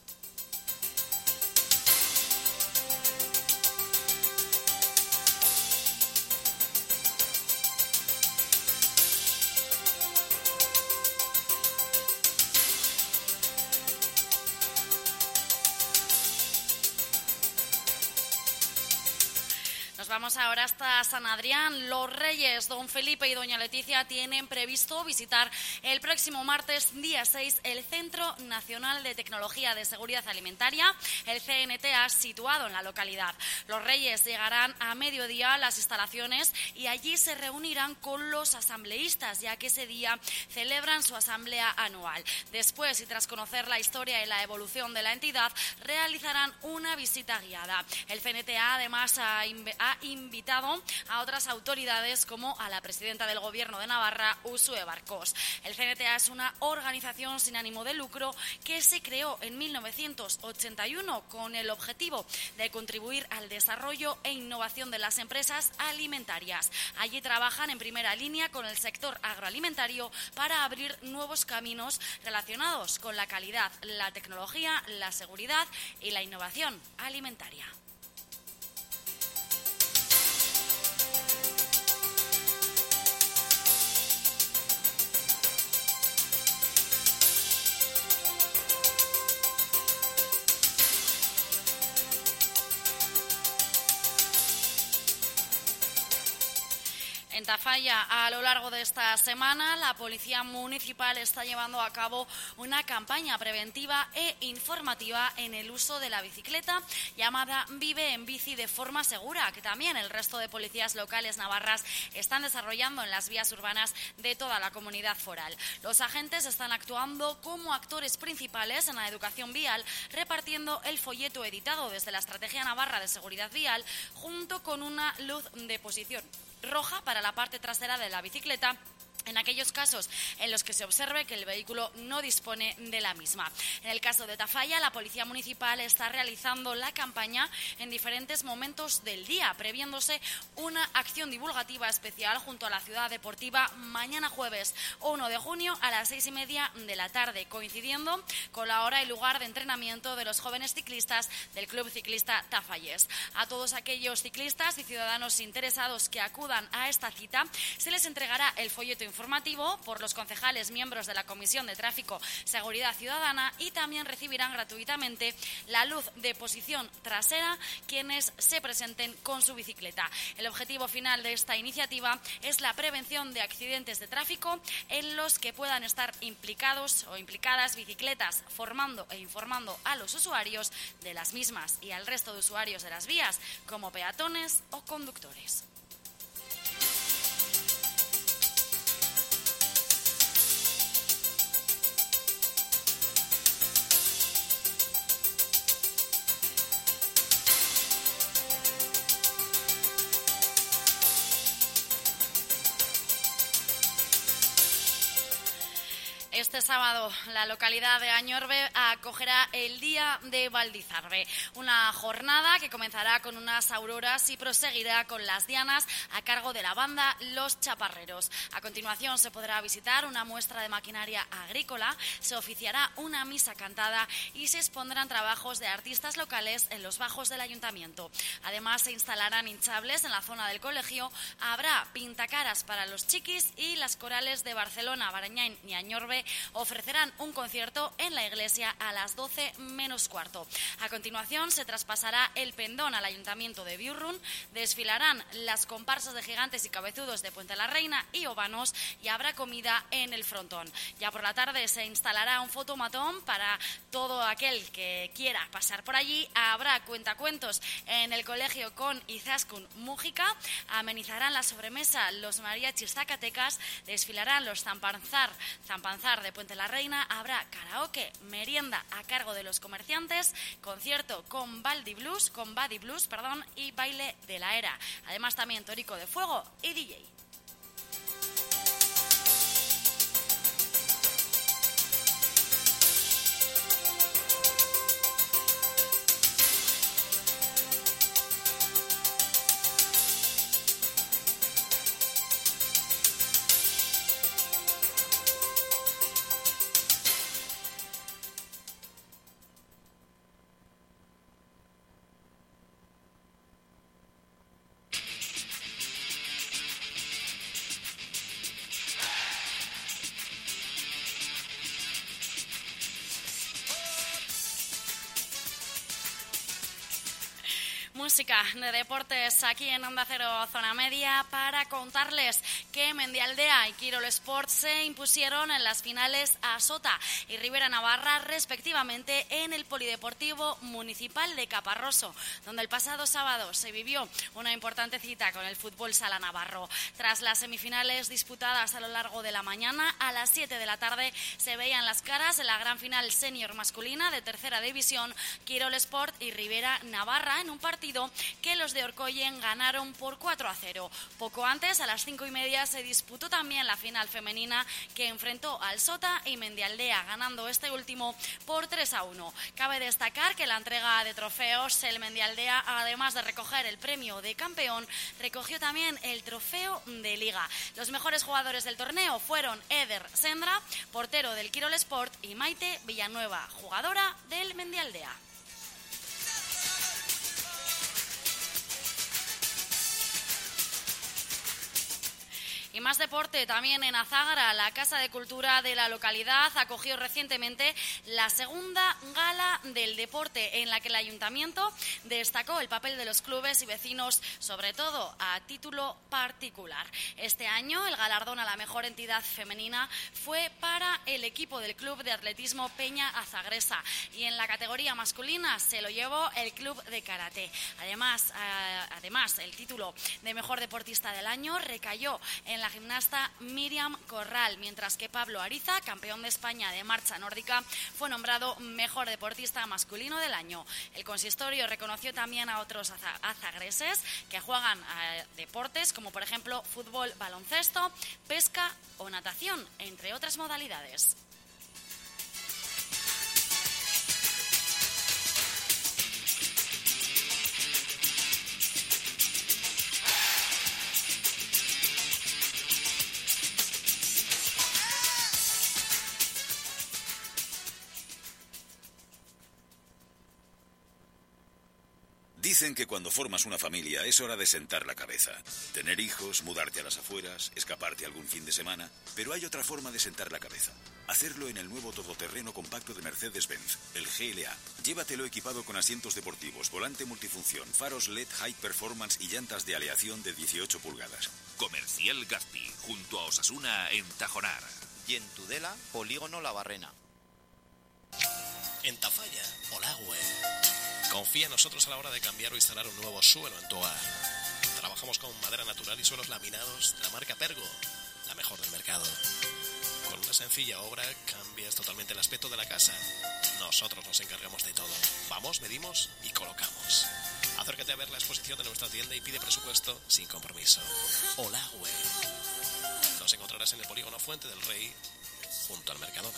Nos vamos ahora hasta San Adrián. Los Reyes, don Felipe y doña Leticia, tienen previsto visitar el próximo martes, día seis, el Centro Nacional de Tecnología de Seguridad Alimentaria, el C N T A, situado en la localidad. Los Reyes llegarán a mediodía a las instalaciones y allí se reunirán con los asambleístas, ya que ese día celebran su asamblea anual. Después, y tras conocer la historia y la evolución de la entidad, realizarán una visita guiada. El C N T A además ha ha invitado a otras autoridades como a la presidenta del Gobierno de Navarra, Uxue Barcos. El C N T A es una organización sin ánimo de lucro que se creó en mil novecientos ochenta y uno con el objetivo de contribuir al desarrollo e innovación de las empresas alimentarias. Allí trabajan en primera línea con el sector agroalimentario para abrir nuevos caminos relacionados con la calidad, la tecnología, la seguridad y la innovación alimentaria. En Tafalla, a lo largo de esta semana, la Policía Municipal está llevando a cabo una campaña preventiva e informativa en el uso de la bicicleta llamada Vive en Bici de forma segura, que también el resto de policías locales navarras están desarrollando en las vías urbanas de toda la comunidad foral. Los agentes están actuando como actores principales en la educación vial, repartiendo el folleto editado desde la Estrategia Navarra de Seguridad Vial, junto con una luz de posición roja para la parte trasera de la bicicleta en aquellos casos en los que se observe que el vehículo no dispone de la misma. En el caso de Tafalla, la Policía Municipal está realizando la campaña en diferentes momentos del día, previéndose una acción divulgativa especial junto a la Ciudad Deportiva mañana jueves uno de junio a las seis y media de la tarde, coincidiendo con la hora y lugar de entrenamiento de los jóvenes ciclistas del Club Ciclista Tafallés. A todos aquellos ciclistas y ciudadanos interesados que acudan a esta cita, se les entregará el folleto informativo por los concejales miembros de la Comisión de Tráfico, Seguridad Ciudadana, y también recibirán gratuitamente la luz de posición trasera quienes se presenten con su bicicleta. El objetivo final de esta iniciativa es la prevención de accidentes de tráfico en los que puedan estar implicados o implicadas bicicletas, formando e informando a los usuarios de las mismas y al resto de usuarios de las vías, como peatones o conductores. Este sábado la localidad de Añorbe acogerá el Día de Valdizarbe, una jornada que comenzará con unas auroras y proseguirá con las dianas a cargo de la banda Los Chaparreros. A continuación se podrá visitar una muestra de maquinaria agrícola, se oficiará una misa cantada y se expondrán trabajos de artistas locales en los bajos del ayuntamiento. Además se instalarán hinchables en la zona del colegio, habrá pintacaras para los chiquis y las corales de Barcelona, Barañain y Añorbe ofrecerán un concierto en la iglesia a las doce menos cuarto. A continuación se traspasará el pendón al ayuntamiento de Biurrun, desfilarán las comparsas de gigantes y cabezudos de Puente la Reina y Obanos y habrá comida en el frontón. Ya por la tarde se instalará un fotomatón para todo aquel que quiera pasar por allí. Habrá cuentacuentos en el colegio con Izaskun Mújica, amenizarán la sobremesa los mariachis zacatecas, desfilarán los zampanzar, zampanzar de Puente la Reina, habrá karaoke, merienda a cargo de los comerciantes, concierto con Baldi Blues, con Buddy Blues, perdón, y baile de la era. Además también torico de fuego y D J. Música de deportes aquí en Onda Cero Zona Media para contarles que Mendialdea y Quirol Sport se impusieron en las finales a Sota y Ribera Navarra respectivamente en el Polideportivo Municipal de Caparroso, donde el pasado sábado se vivió una importante cita con el fútbol sala navarro. Tras las semifinales disputadas a lo largo de la mañana, a las siete de la tarde se veían las caras en la gran final senior masculina de tercera división, Quirol Sport y Ribera Navarra, en un partido que los de Orcoyen ganaron por cuatro a cero. Poco antes, a las cinco y media, se disputó también la final femenina que enfrentó al Sota y Mendialdea, ganando este último por tres a uno. Cabe destacar que la entrega de trofeos, el Mendialdea, además de recoger el premio de campeón, recogió también el trofeo de liga. Los mejores jugadores del torneo fueron Eder Sendra, portero del Quirol Sport, y Maite Villanueva, jugadora del Mendialdea. Y más deporte también en Azágara. La Casa de Cultura de la localidad acogió recientemente la segunda gala del deporte, en la que el ayuntamiento destacó el papel de los clubes y vecinos, sobre todo a título particular. Este año el galardón a la mejor entidad femenina fue para el equipo del Club de Atletismo Peña Azagresa, y en la categoría masculina se lo llevó el Club de Karate. Además, eh, además el título de mejor deportista del año recayó en la gimnasta Miriam Corral, mientras que Pablo Ariza, campeón de España de marcha nórdica, fue nombrado mejor deportista masculino del año. El consistorio reconoció también a otros aza- azagreses que juegan a deportes como por ejemplo fútbol, baloncesto, pesca o natación, entre otras modalidades. Dicen que cuando formas una familia es hora de sentar la cabeza. Tener hijos, mudarte a las afueras, escaparte algún fin de semana. Pero hay otra forma de sentar la cabeza. Hacerlo en el nuevo todoterreno compacto de Mercedes-Benz, el G L A. Llévatelo equipado con asientos deportivos, volante multifunción, faros L E D High Performance y llantas de aleación de dieciocho pulgadas. Comercial Gazpi, junto a Osasuna en Tajonar. Y en Tudela, Polígono La Barrena. En Tafalla, Olagüe. Confía en nosotros a la hora de cambiar o instalar un nuevo suelo en tu hogar. Trabajamos con madera natural y suelos laminados de la marca Pergo, la mejor del mercado. Con una sencilla obra cambias totalmente el aspecto de la casa. Nosotros nos encargamos de todo. Vamos, medimos y colocamos. Acércate a ver la exposición de nuestra tienda y pide presupuesto sin compromiso. Olagüe. Nos encontrarás en el polígono Fuente del Rey, junto al Mercadona.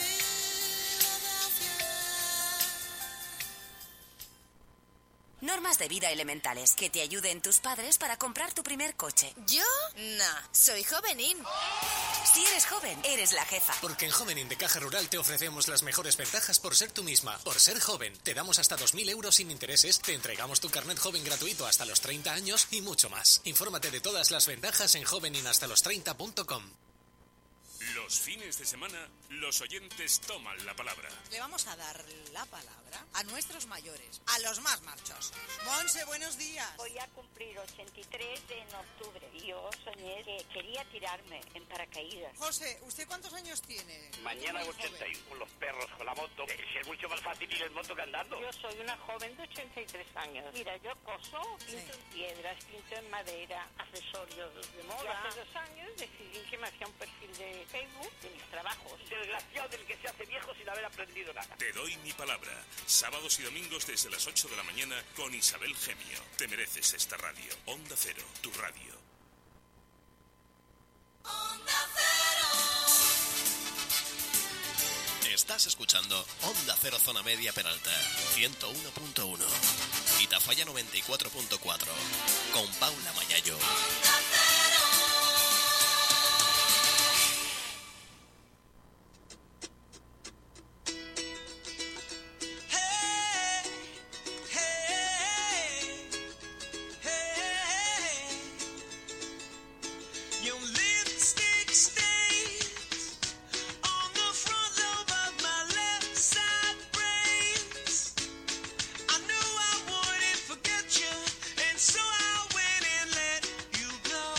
Normas de vida elementales que te ayuden tus padres para comprar tu primer coche. ¿Yo? Nah, soy jovenín. Si eres joven, eres la jefa. Porque en Jovenín de Caja Rural te ofrecemos las mejores ventajas por ser tú misma. Por ser joven, te damos hasta dos mil euros sin intereses, te entregamos tu carnet joven gratuito hasta los treinta años y mucho más. Infórmate de todas las ventajas en jovenin hasta los treinta punto com. Los fines de semana, los oyentes toman la palabra. Le vamos a dar la palabra a nuestros mayores, a los más marchosos. Monse, buenos días. Voy a cumplir ochenta y tres en octubre. Yo soñé que quería tirarme en paracaídas. José, ¿usted cuántos años tiene? Mañana ochenta y uno, con los perros, con la moto. Es mucho más fácil ir en moto que andando. Yo soy una joven de ochenta y tres años. Mira, yo coso, pinto en piedras, pinto en madera, accesorios de moda. Yo hace dos años decidí que me hacía un perfil de Facebook de mis trabajos. Desgraciado del que se hace viejo sin haber aprendido nada. Te doy mi palabra. Sábados y domingos desde las ocho de la mañana con Isabel Gemio. Te mereces esta radio. Onda Cero, tu radio. Onda Cero. Estás escuchando Onda Cero Zona Media Peralta, ciento uno punto uno. Y Tafalla noventa y cuatro punto cuatro. Con Paula Mayayo. Onda Cero. So I went and let you go.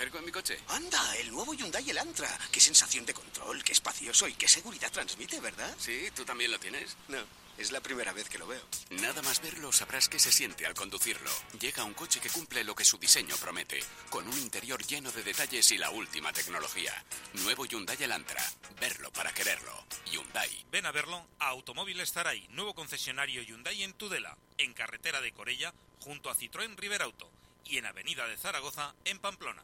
acerco en mi coche. Anda, el nuevo Hyundai Elantra. Qué sensación de control, qué espacioso y qué seguridad transmite, ¿verdad? Sí, ¿tú también lo tienes? No, es la primera vez que lo veo. Nada más verlo sabrás qué se siente al conducirlo. Llega un coche que cumple lo que su diseño promete, con un interior lleno de detalles y la última tecnología. Nuevo Hyundai Elantra. Verlo para quererlo. Hyundai. Ven a verlo a Automóviles Zaray, nuevo concesionario Hyundai en Tudela, en carretera de Corella, junto a Citroën Riberauto, y en Avenida de Zaragoza, en Pamplona.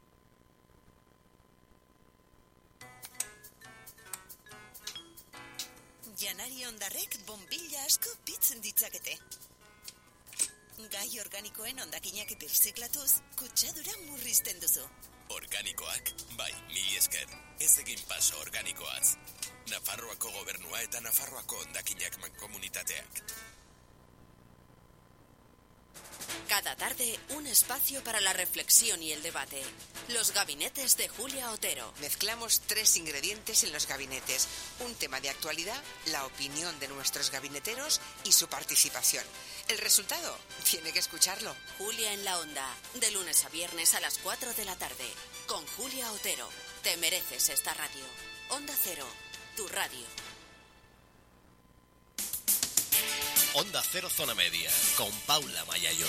Janari ondarrek bombilla asko pizten ditzakete. Gai organikoen hondakinak birziklatuz, kutsadura murrizten duzu. Organikoak, bai, mili esker. Ez egin paso organikoaz. Nafarroako gobernua eta Nafarroako hondakinak mankomunitateak. Cada tarde, un espacio para la reflexión y el debate. Los gabinetes de Julia Otero. Mezclamos tres ingredientes en los gabinetes. Un tema de actualidad, la opinión de nuestros gabineteros y su participación. El resultado, tiene que escucharlo. Julia en la Onda, de lunes a viernes a las cuatro de la tarde. Con Julia Otero. Te mereces esta radio. Onda Cero, tu radio. Onda Cero Zona Media, con Paula Mayayo.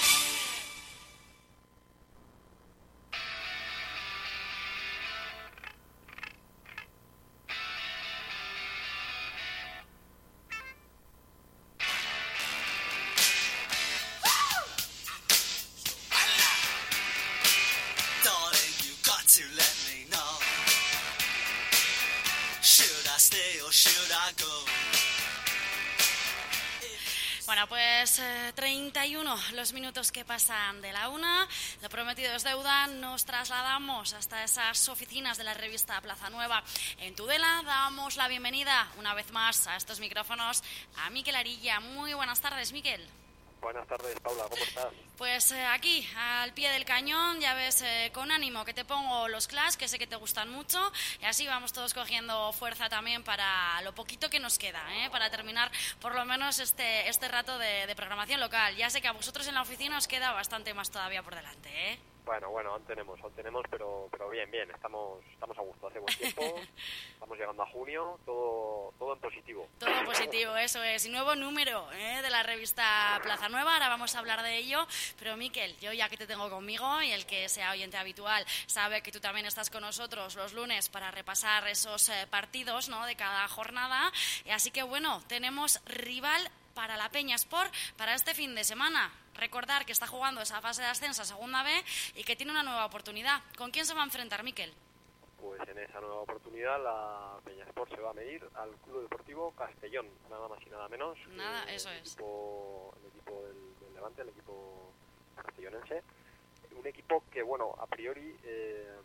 Bueno, pues eh, treinta y uno los minutos que pasan de la una. Lo prometido es deuda. Nos trasladamos hasta esas oficinas de la revista Plaza Nueva en Tudela. Damos la bienvenida una vez más a estos micrófonos a Miquel Arilla. Muy buenas tardes, Miquel. Buenas tardes, Paula, ¿cómo estás? Pues eh, aquí, al pie del cañón, ya ves, eh, con ánimo que te pongo los Clash, que sé que te gustan mucho, y así vamos todos cogiendo fuerza también para lo poquito que nos queda, ¿eh? Para terminar por lo menos este este rato de, de programación local. Ya sé que a vosotros en la oficina os queda bastante más todavía por delante, ¿eh? Bueno, bueno, aún tenemos, aún tenemos, pero pero bien, bien, estamos estamos a gusto, hace buen tiempo, estamos llegando a junio, todo todo en positivo. Todo positivo, eso es. Y nuevo número ¿eh? de la revista Plaza Nueva, ahora vamos a hablar de ello, pero Miquel, yo ya que te tengo conmigo y el que sea oyente habitual sabe que tú también estás con nosotros los lunes para repasar esos eh, partidos, ¿no? de cada jornada, y así que bueno, tenemos rival para la Peña Sport para este fin de semana. Recordar que está jugando esa fase de ascenso a Segunda B y que tiene una nueva oportunidad. ¿Con quién se va a enfrentar, Miquel? Pues en esa nueva oportunidad la Peña Sport se va a medir al Club Deportivo Castellón, nada más y nada menos. Nada, eh, eso el es. Equipo, el equipo del, del Levante, el equipo castellonense. Un equipo que, bueno, a priori eh,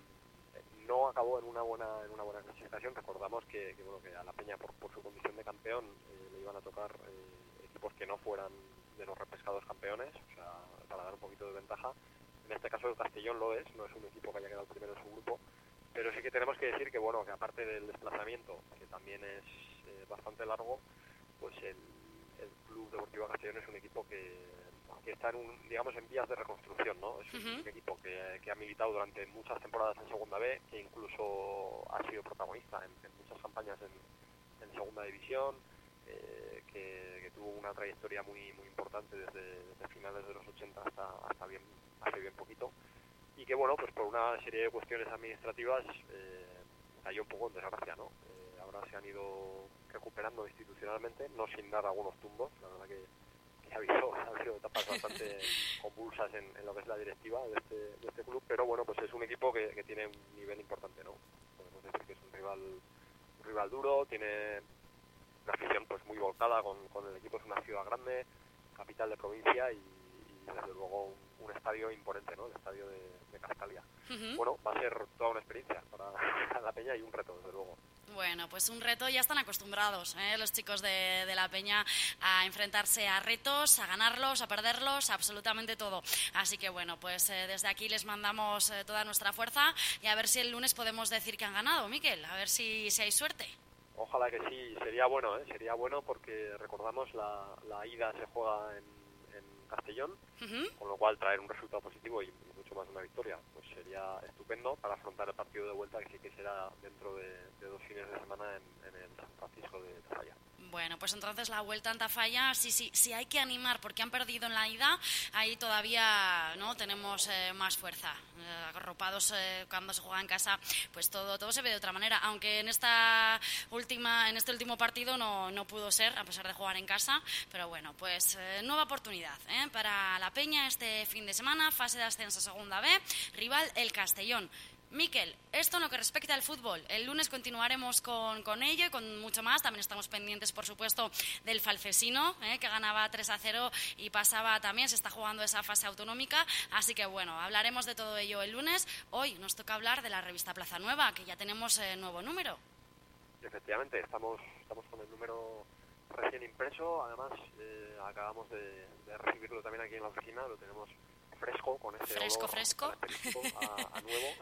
no acabó en una buena en una buena clasificación. Recordamos que, que, bueno, que a la Peña, por, por su condición de campeón, eh, le iban a tocar eh, equipos que no fueran de los repescados campeones, o sea, para dar un poquito de ventaja. En este caso el Castellón lo es, no es un equipo que haya quedado primero en su grupo, pero sí que tenemos que decir que, bueno, que aparte del desplazamiento, que también es eh, bastante largo, pues el, el Club Deportivo Castellón es un equipo que, que está en un, digamos, en vías de reconstrucción, ¿no? Es un uh-huh. equipo que, que ha militado durante muchas temporadas en Segunda B, que incluso ha sido protagonista en, en muchas campañas en, en Segunda División, eh, que, que tuvo una trayectoria muy muy importante desde, desde finales de los ochenta hasta, hasta bien, hace bien poquito, y que, bueno, pues por una serie de cuestiones administrativas eh, cayó un poco en desgracia, ¿no? Eh, ahora se han ido recuperando institucionalmente, no sin dar algunos tumbos. La verdad que, que ha, habido, ha habido etapas bastante convulsas en, en lo que es la directiva de este, de este club, pero bueno, pues es un equipo que, que tiene un nivel importante, ¿no? Podemos decir que es un rival, un rival duro, tiene una afición pues muy volcada con, con el equipo, es una ciudad grande, capital de provincia, y, y desde luego un, un estadio imponente, ¿no? El estadio de, de Castalia. Uh-huh. Bueno, va a ser toda una experiencia para, para la Peña y un reto, desde luego. Bueno, pues un reto, ya están acostumbrados ¿eh? los chicos de, de la Peña a enfrentarse a retos, a ganarlos, a perderlos, absolutamente todo. Así que bueno, pues eh, desde aquí les mandamos eh, toda nuestra fuerza, y a ver si el lunes podemos decir que han ganado, Miquel, a ver si, si hay suerte. Ojalá que sí, sería bueno, ¿eh? sería bueno porque recordamos la, la ida se juega en, en Castellón, uh-huh. con lo cual traer un resultado positivo y, y mucho mucho más de una victoria, pues sería estupendo para afrontar el partido de vuelta, que sí que será dentro de, de dos fines de semana en, en el San Francisco de Tafalla. Bueno, pues entonces la vuelta en Tafalla, sí, sí, sí hay que animar, porque han perdido en la ida, ahí todavía no tenemos eh, más fuerza. Eh, arropados eh, cuando se juega en casa, pues todo todo se ve de otra manera, aunque en esta última en este último partido no, no pudo ser, a pesar de jugar en casa, pero bueno, pues eh, nueva oportunidad ¿eh? para la Peña este fin de semana, fase de ascenso Segunda B, rival el Castellón. Miquel, esto en lo que respecta al fútbol. El lunes continuaremos con, con ello y con mucho más. También estamos pendientes, por supuesto, del Falfesino, ¿eh? que ganaba tres a cero y pasaba también, se está jugando esa fase autonómica. Así que, bueno, hablaremos de todo ello el lunes. Hoy nos toca hablar de la revista Plaza Nueva, que ya tenemos eh, nuevo número. Efectivamente, estamos, estamos con el número recién impreso. Además, eh, acabamos de, de recibirlo también aquí en la oficina. Lo tenemos fresco, con ese fresco, olor fresco. A, a nuevo,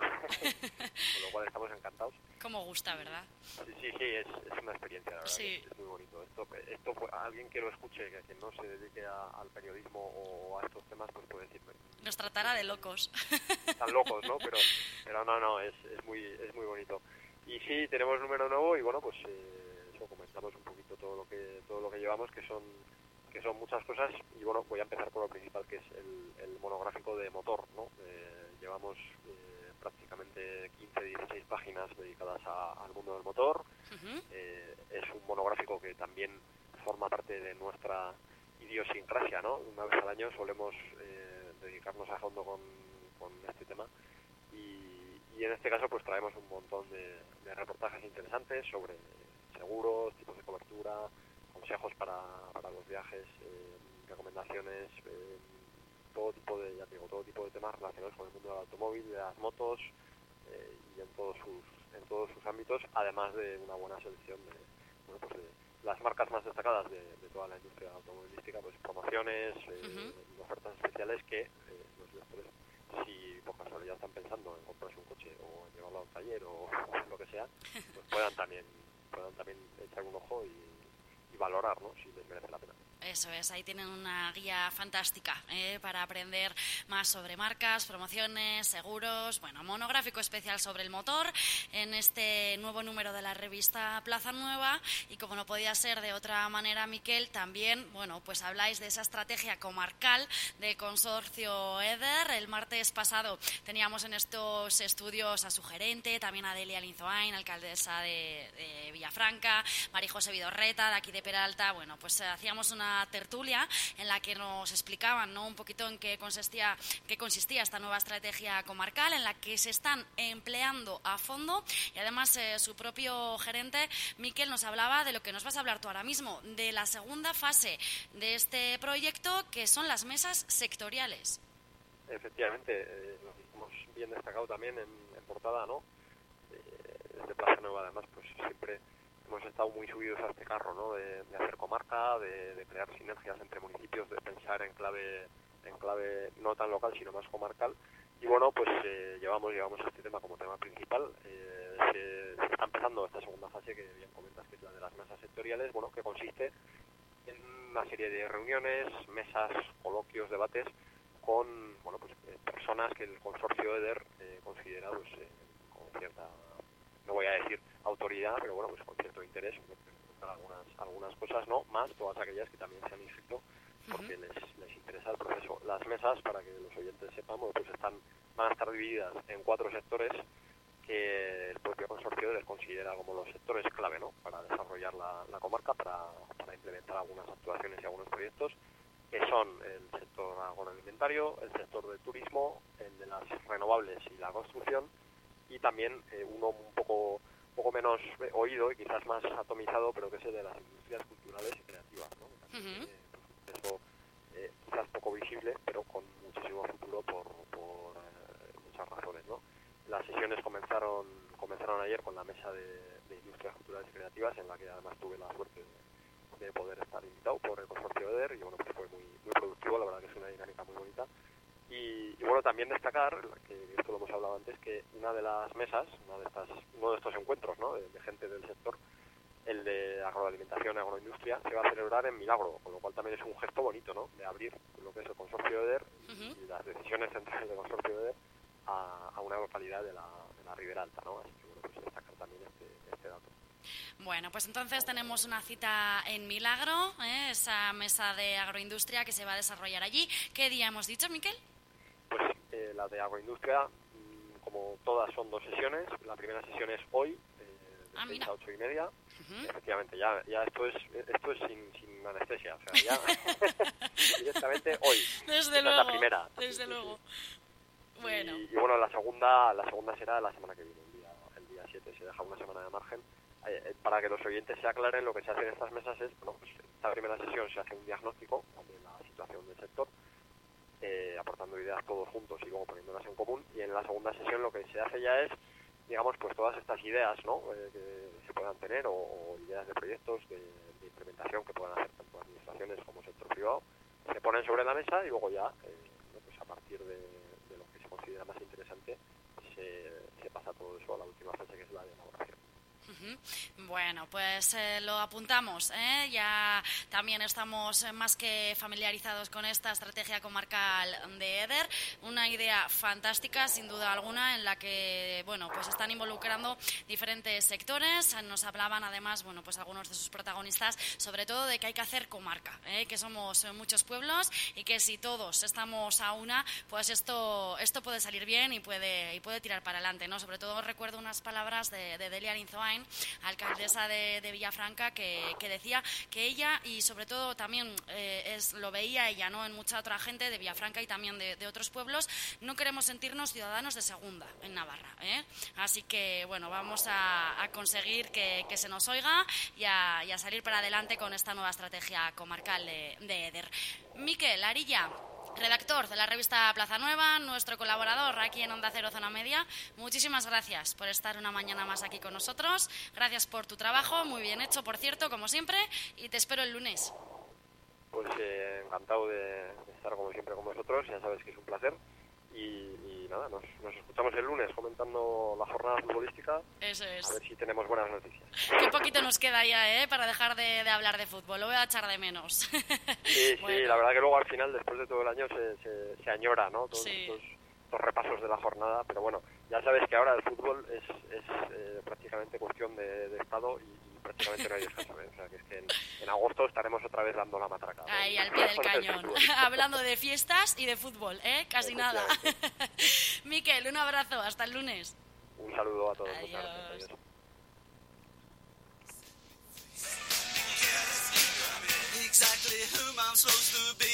con lo cual estamos encantados. Como gusta, ¿verdad? Sí, sí, sí, es, es una experiencia, la verdad, sí. es, es muy bonito. Esto, esto fue, alguien que lo escuche, que, que no se dedique a, al periodismo o a estos temas, pues puede decir... Nos tratará de locos. Están locos, ¿no? Pero, pero no, no, es, es, muy, es muy bonito. Y sí, tenemos número nuevo y bueno, pues eh, eso, comentamos un poquito todo lo que todo lo que llevamos, que son... que son muchas cosas, y bueno, voy a empezar por lo principal, que es el, el monográfico de motor, ¿no? Eh, llevamos eh, prácticamente quince, dieciséis páginas dedicadas a, al mundo del motor. Uh-huh. eh, es un monográfico que también forma parte de nuestra idiosincrasia, ¿no? Una vez al año solemos eh, dedicarnos a fondo con, con este tema, y, y en este caso pues traemos un montón de, de reportajes interesantes sobre seguros, tipos de cobertura, consejos para, para los viajes, eh, recomendaciones, eh, todo tipo de, ya digo, todo tipo de temas relacionados con el mundo del automóvil, de las motos eh, y en todos sus en todos sus ámbitos, además de una buena selección de, bueno, pues de las marcas más destacadas de, de toda la industria automovilística, pues promociones, eh, uh-huh. ofertas especiales que eh, los lectores, si por casualidad están pensando en comprarse un coche o en llevarlo a un taller o, o lo que sea, pues puedan también puedan también echar un ojo y y valorar, ¿no?, si les merece la pena. Eso es, ahí tienen una guía fantástica ¿eh? para aprender más sobre marcas, promociones, seguros, bueno, monográfico especial sobre el motor en este nuevo número de la revista Plaza Nueva. Y como no podía ser de otra manera, Miquel, también, bueno, pues habláis de esa estrategia comarcal del consorcio EDER. El martes pasado teníamos en estos estudios a su gerente, también a Delia Linzoain, alcaldesa de, de Villafranca, María José Vidorreta, de aquí de Peralta. Bueno, pues eh, hacíamos una tertulia en la que nos explicaban, ¿no?, un poquito en qué consistía, qué consistía esta nueva estrategia comarcal, en la que se están empleando a fondo, y además eh, su propio gerente, Miquel, nos hablaba de lo que nos vas a hablar tú ahora mismo, de la segunda fase de este proyecto, que son las mesas sectoriales. Efectivamente, eh, lo hemos bien destacado también en, en portada, ¿no? Eh, desde Plaza Nueva, además, pues siempre hemos estado muy subidos a este carro, ¿no?, de, de hacer comarca, de, de crear sinergias entre municipios, de pensar en clave en clave no tan local, sino más comarcal. Y bueno, pues eh, llevamos llevamos este tema como tema principal. Eh, se, se está empezando esta segunda fase, que bien comentas, que es la de las mesas sectoriales, bueno, que consiste en una serie de reuniones, mesas, coloquios, debates con, bueno, pues eh, personas que el consorcio EDER eh, considera pues, eh, con cierta, no voy a decir autoridad, pero bueno, pues con cierto interés, algunas algunas cosas, no, más todas aquellas que también se han inscrito porque uh-huh. les, les interesa el proceso. Las mesas, para que los oyentes sepan, bueno, pues están van a estar divididas en cuatro sectores que el propio consorcio les considera como los sectores clave, ¿no?, para desarrollar la, la comarca, para, para implementar algunas actuaciones y algunos proyectos, que son el sector agroalimentario, el sector del turismo, el de las renovables y la construcción, y también eh, uno un poco poco menos oído y quizás más atomizado, pero que es el de las industrias culturales y creativas, ¿no? También, uh-huh. eh, pues, eso eh, quizás poco visible, pero con muchísimo futuro por, por eh, muchas razones, ¿no? Las sesiones comenzaron comenzaron ayer con la mesa de, de industrias culturales y creativas, en la que además tuve la suerte de, de poder estar invitado por el consorcio EDER, y bueno, pues fue muy muy productivo, la verdad que es una dinámica muy bonita. Y, y bueno, también destacar, que esto lo hemos hablado antes, que una de las mesas, una de estas, uno de estos encuentros, ¿no?, de, de gente del sector, el de agroalimentación y agroindustria, se va a celebrar en Milagro, con lo cual también es un gesto bonito, ¿no?, de abrir lo que es el consorcio EDER uh-huh. y las decisiones centrales del consorcio EDER a, a una localidad de la, de la Ribera Alta, ¿no? Así que bueno, pues destacar también este, este dato. Bueno, pues entonces tenemos una cita en Milagro, ¿eh? Esa mesa de agroindustria que se va a desarrollar allí. ¿Qué día hemos dicho, Miquel? Pues eh, la de agroindustria, como todas, son dos sesiones. La primera sesión es hoy, eh, de ah, seis a ocho y media. Uh-huh. Efectivamente, ya, ya esto es esto es sin, sin anestesia, o sea, ya directamente hoy. Desde Esta luego. Es la primera. Desde sí, luego. Sí. Bueno. Y, y bueno, la segunda la segunda será la semana que viene, el día el día siete. Se deja una semana de margen. Eh, para que los oyentes se aclaren, lo que se hace en estas mesas es, bueno, pues esta primera sesión se hace un diagnóstico de la situación del sector, eh, aportando ideas todos juntos y luego poniéndolas en común, y en la segunda sesión lo que se hace ya es, digamos, pues todas estas ideas, ¿no?, eh, que se puedan tener, o, o ideas de proyectos de, de implementación que puedan hacer tanto administraciones como sector privado, se ponen sobre la mesa y luego ya, eh, pues a partir de, de lo que se considera más interesante, se, se pasa todo eso a la última fase, que es la de elaboración. Bueno, pues eh, lo apuntamos, ¿eh? Ya también estamos más que familiarizados con esta estrategia comarcal de EDER, una idea fantástica, sin duda alguna, en la que, bueno, pues están involucrando diferentes sectores. Nos hablaban, además, bueno, pues algunos de sus protagonistas, sobre todo de que hay que hacer comarca, ¿eh? Que somos muchos pueblos y que si todos estamos a una, pues esto esto puede salir bien y puede y puede tirar para adelante, ¿no? Sobre todo recuerdo unas palabras de, de Delia Arinzoain, alcaldesa de, de Villafranca, que, que decía que ella, y sobre todo también eh, es, lo veía ella, ¿no?, en mucha otra gente de Villafranca y también de, de otros pueblos, no queremos sentirnos ciudadanos de segunda en Navarra, ¿eh? Así que, bueno, vamos a, a conseguir que, que se nos oiga y a, y a salir para adelante con esta nueva estrategia comarcal de, de EDER. Miquel Arilla, redactor de la revista Plaza Nueva, nuestro colaborador aquí en Onda Cero Zona Media, muchísimas gracias por estar una mañana más aquí con nosotros, gracias por tu trabajo, muy bien hecho, por cierto, como siempre, y te espero el lunes. Pues eh, encantado de, de estar como siempre con vosotros, ya sabes que es un placer, y, y nada, nos, nos escuchamos el lunes comentando la jornada futbolística. Eso es. A ver si tenemos buenas noticias. Qué poquito nos queda ya, ¿eh?, para dejar de, de hablar de fútbol, lo voy a echar de menos. Sí, bueno. Sí, la verdad que luego al final, después de todo el año, se, se, se añora, ¿no?, todos sí. estos, estos repasos de la jornada, pero bueno, ya sabes que ahora el fútbol es, es eh, prácticamente cuestión de, de Estado y, y prácticamente no hay descanso, ¿eh? O sea, que es que en, en agosto estaremos otra vez dando la matraca, ¿no? Ahí, al pie del cañón, hablando de fiestas y de fútbol, ¿eh? Casi nada. Miquel, un abrazo, hasta el lunes. Un saludo a todos. Adiós. Muchas gracias. Adiós. Exactly whom I'm supposed to be.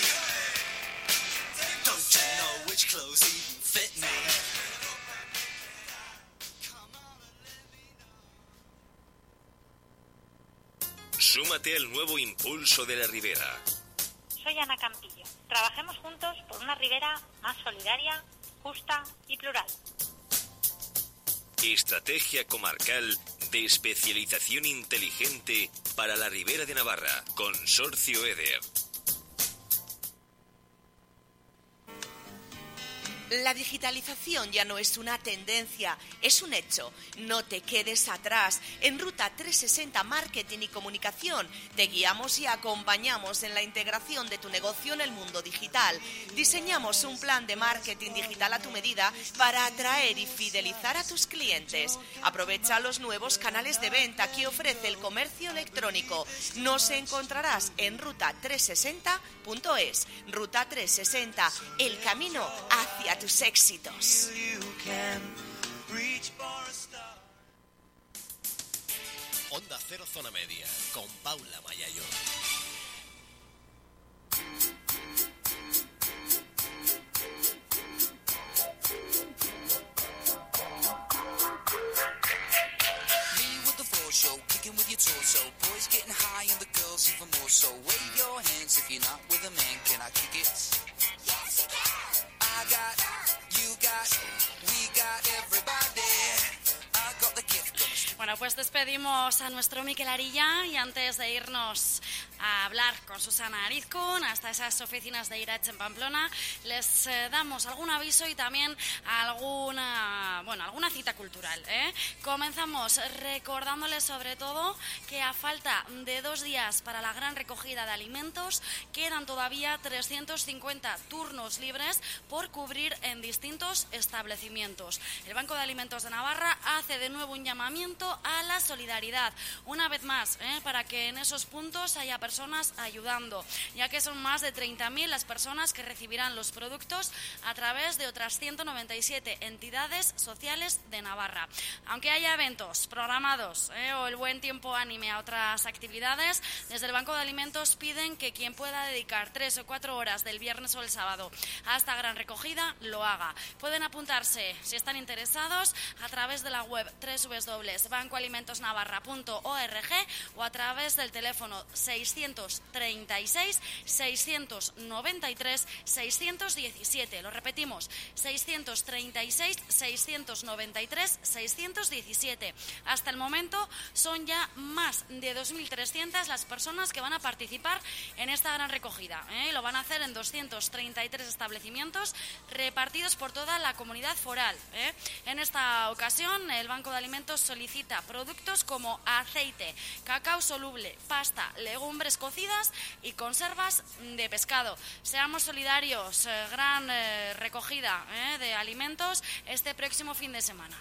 Don't you know which clothes even fit me? Súmate al nuevo impulso de la Ribera. Soy Ana Campillo. Trabajemos juntos por una Ribera más solidaria, justa y plural. Estrategia comarcal de especialización inteligente para la Ribera de Navarra. Consorcio EDER. La digitalización ya no es una tendencia, es un hecho. No te quedes atrás. En Ruta trescientos sesenta Marketing y Comunicación te guiamos y acompañamos en la integración de tu negocio en el mundo digital. Diseñamos un plan de marketing digital a tu medida para atraer y fidelizar a tus clientes. Aprovecha los nuevos canales de venta que ofrece el comercio electrónico. Nos encontrarás en ruta trescientos sesenta punto es. Ruta trescientos sesenta, el camino hacia tus éxitos. Onda Cero Zona Media, con Paula Mayayo. Show, kicking with your torso, boys getting high and the girls even more so. Wave your hands if you're not with a man. Can I kick it? Yes, you can. I got, you got, we got everybody. I got the gift. Bueno, pues despedimos a nuestro Miquel Arilla y antes de irnos a hablar con Susana Arizcún hasta esas oficinas de Irach en Pamplona. Les eh, damos algún aviso y también alguna, bueno, alguna cita cultural, ¿eh? Comenzamos recordándoles sobre todo que a falta de dos días para la gran recogida de alimentos quedan todavía trescientos cincuenta turnos libres por cubrir en distintos establecimientos. El Banco de Alimentos de Navarra hace de nuevo un llamamiento a la solidaridad, una vez más, ¿eh? para que en esos puntos haya personas ayudando, ya que son más de treinta mil las personas que recibirán los productos a través de otras ciento noventa y siete entidades sociales de Navarra. Aunque haya eventos programados ¿eh? o el buen tiempo anime a otras actividades, desde el Banco de Alimentos piden que quien pueda dedicar tres o cuatro horas del viernes o el sábado a esta gran recogida lo haga. Pueden apuntarse, si están interesados, a través de la web doble u doble u doble u punto banco alimentos navarra punto org o a través del teléfono seiscientos treinta y seis, seiscientos noventa y tres, seiscientos diecisiete. Lo repetimos, seiscientos treinta y seis, seiscientos noventa y tres, seiscientos diecisiete. Hasta el momento son ya más de dos mil trescientas las personas que van a participar en esta gran recogida. ¿eh? Lo van a hacer en doscientos treinta y tres establecimientos repartidos por toda la comunidad foral. ¿eh? En esta ocasión, el Banco de Alimentos solicita productos como aceite, cacao soluble, pasta, legumbres cocidas y conservas de pescado. Seamos solidarios, eh, gran eh, recogida eh, de alimentos este próximo fin de semana.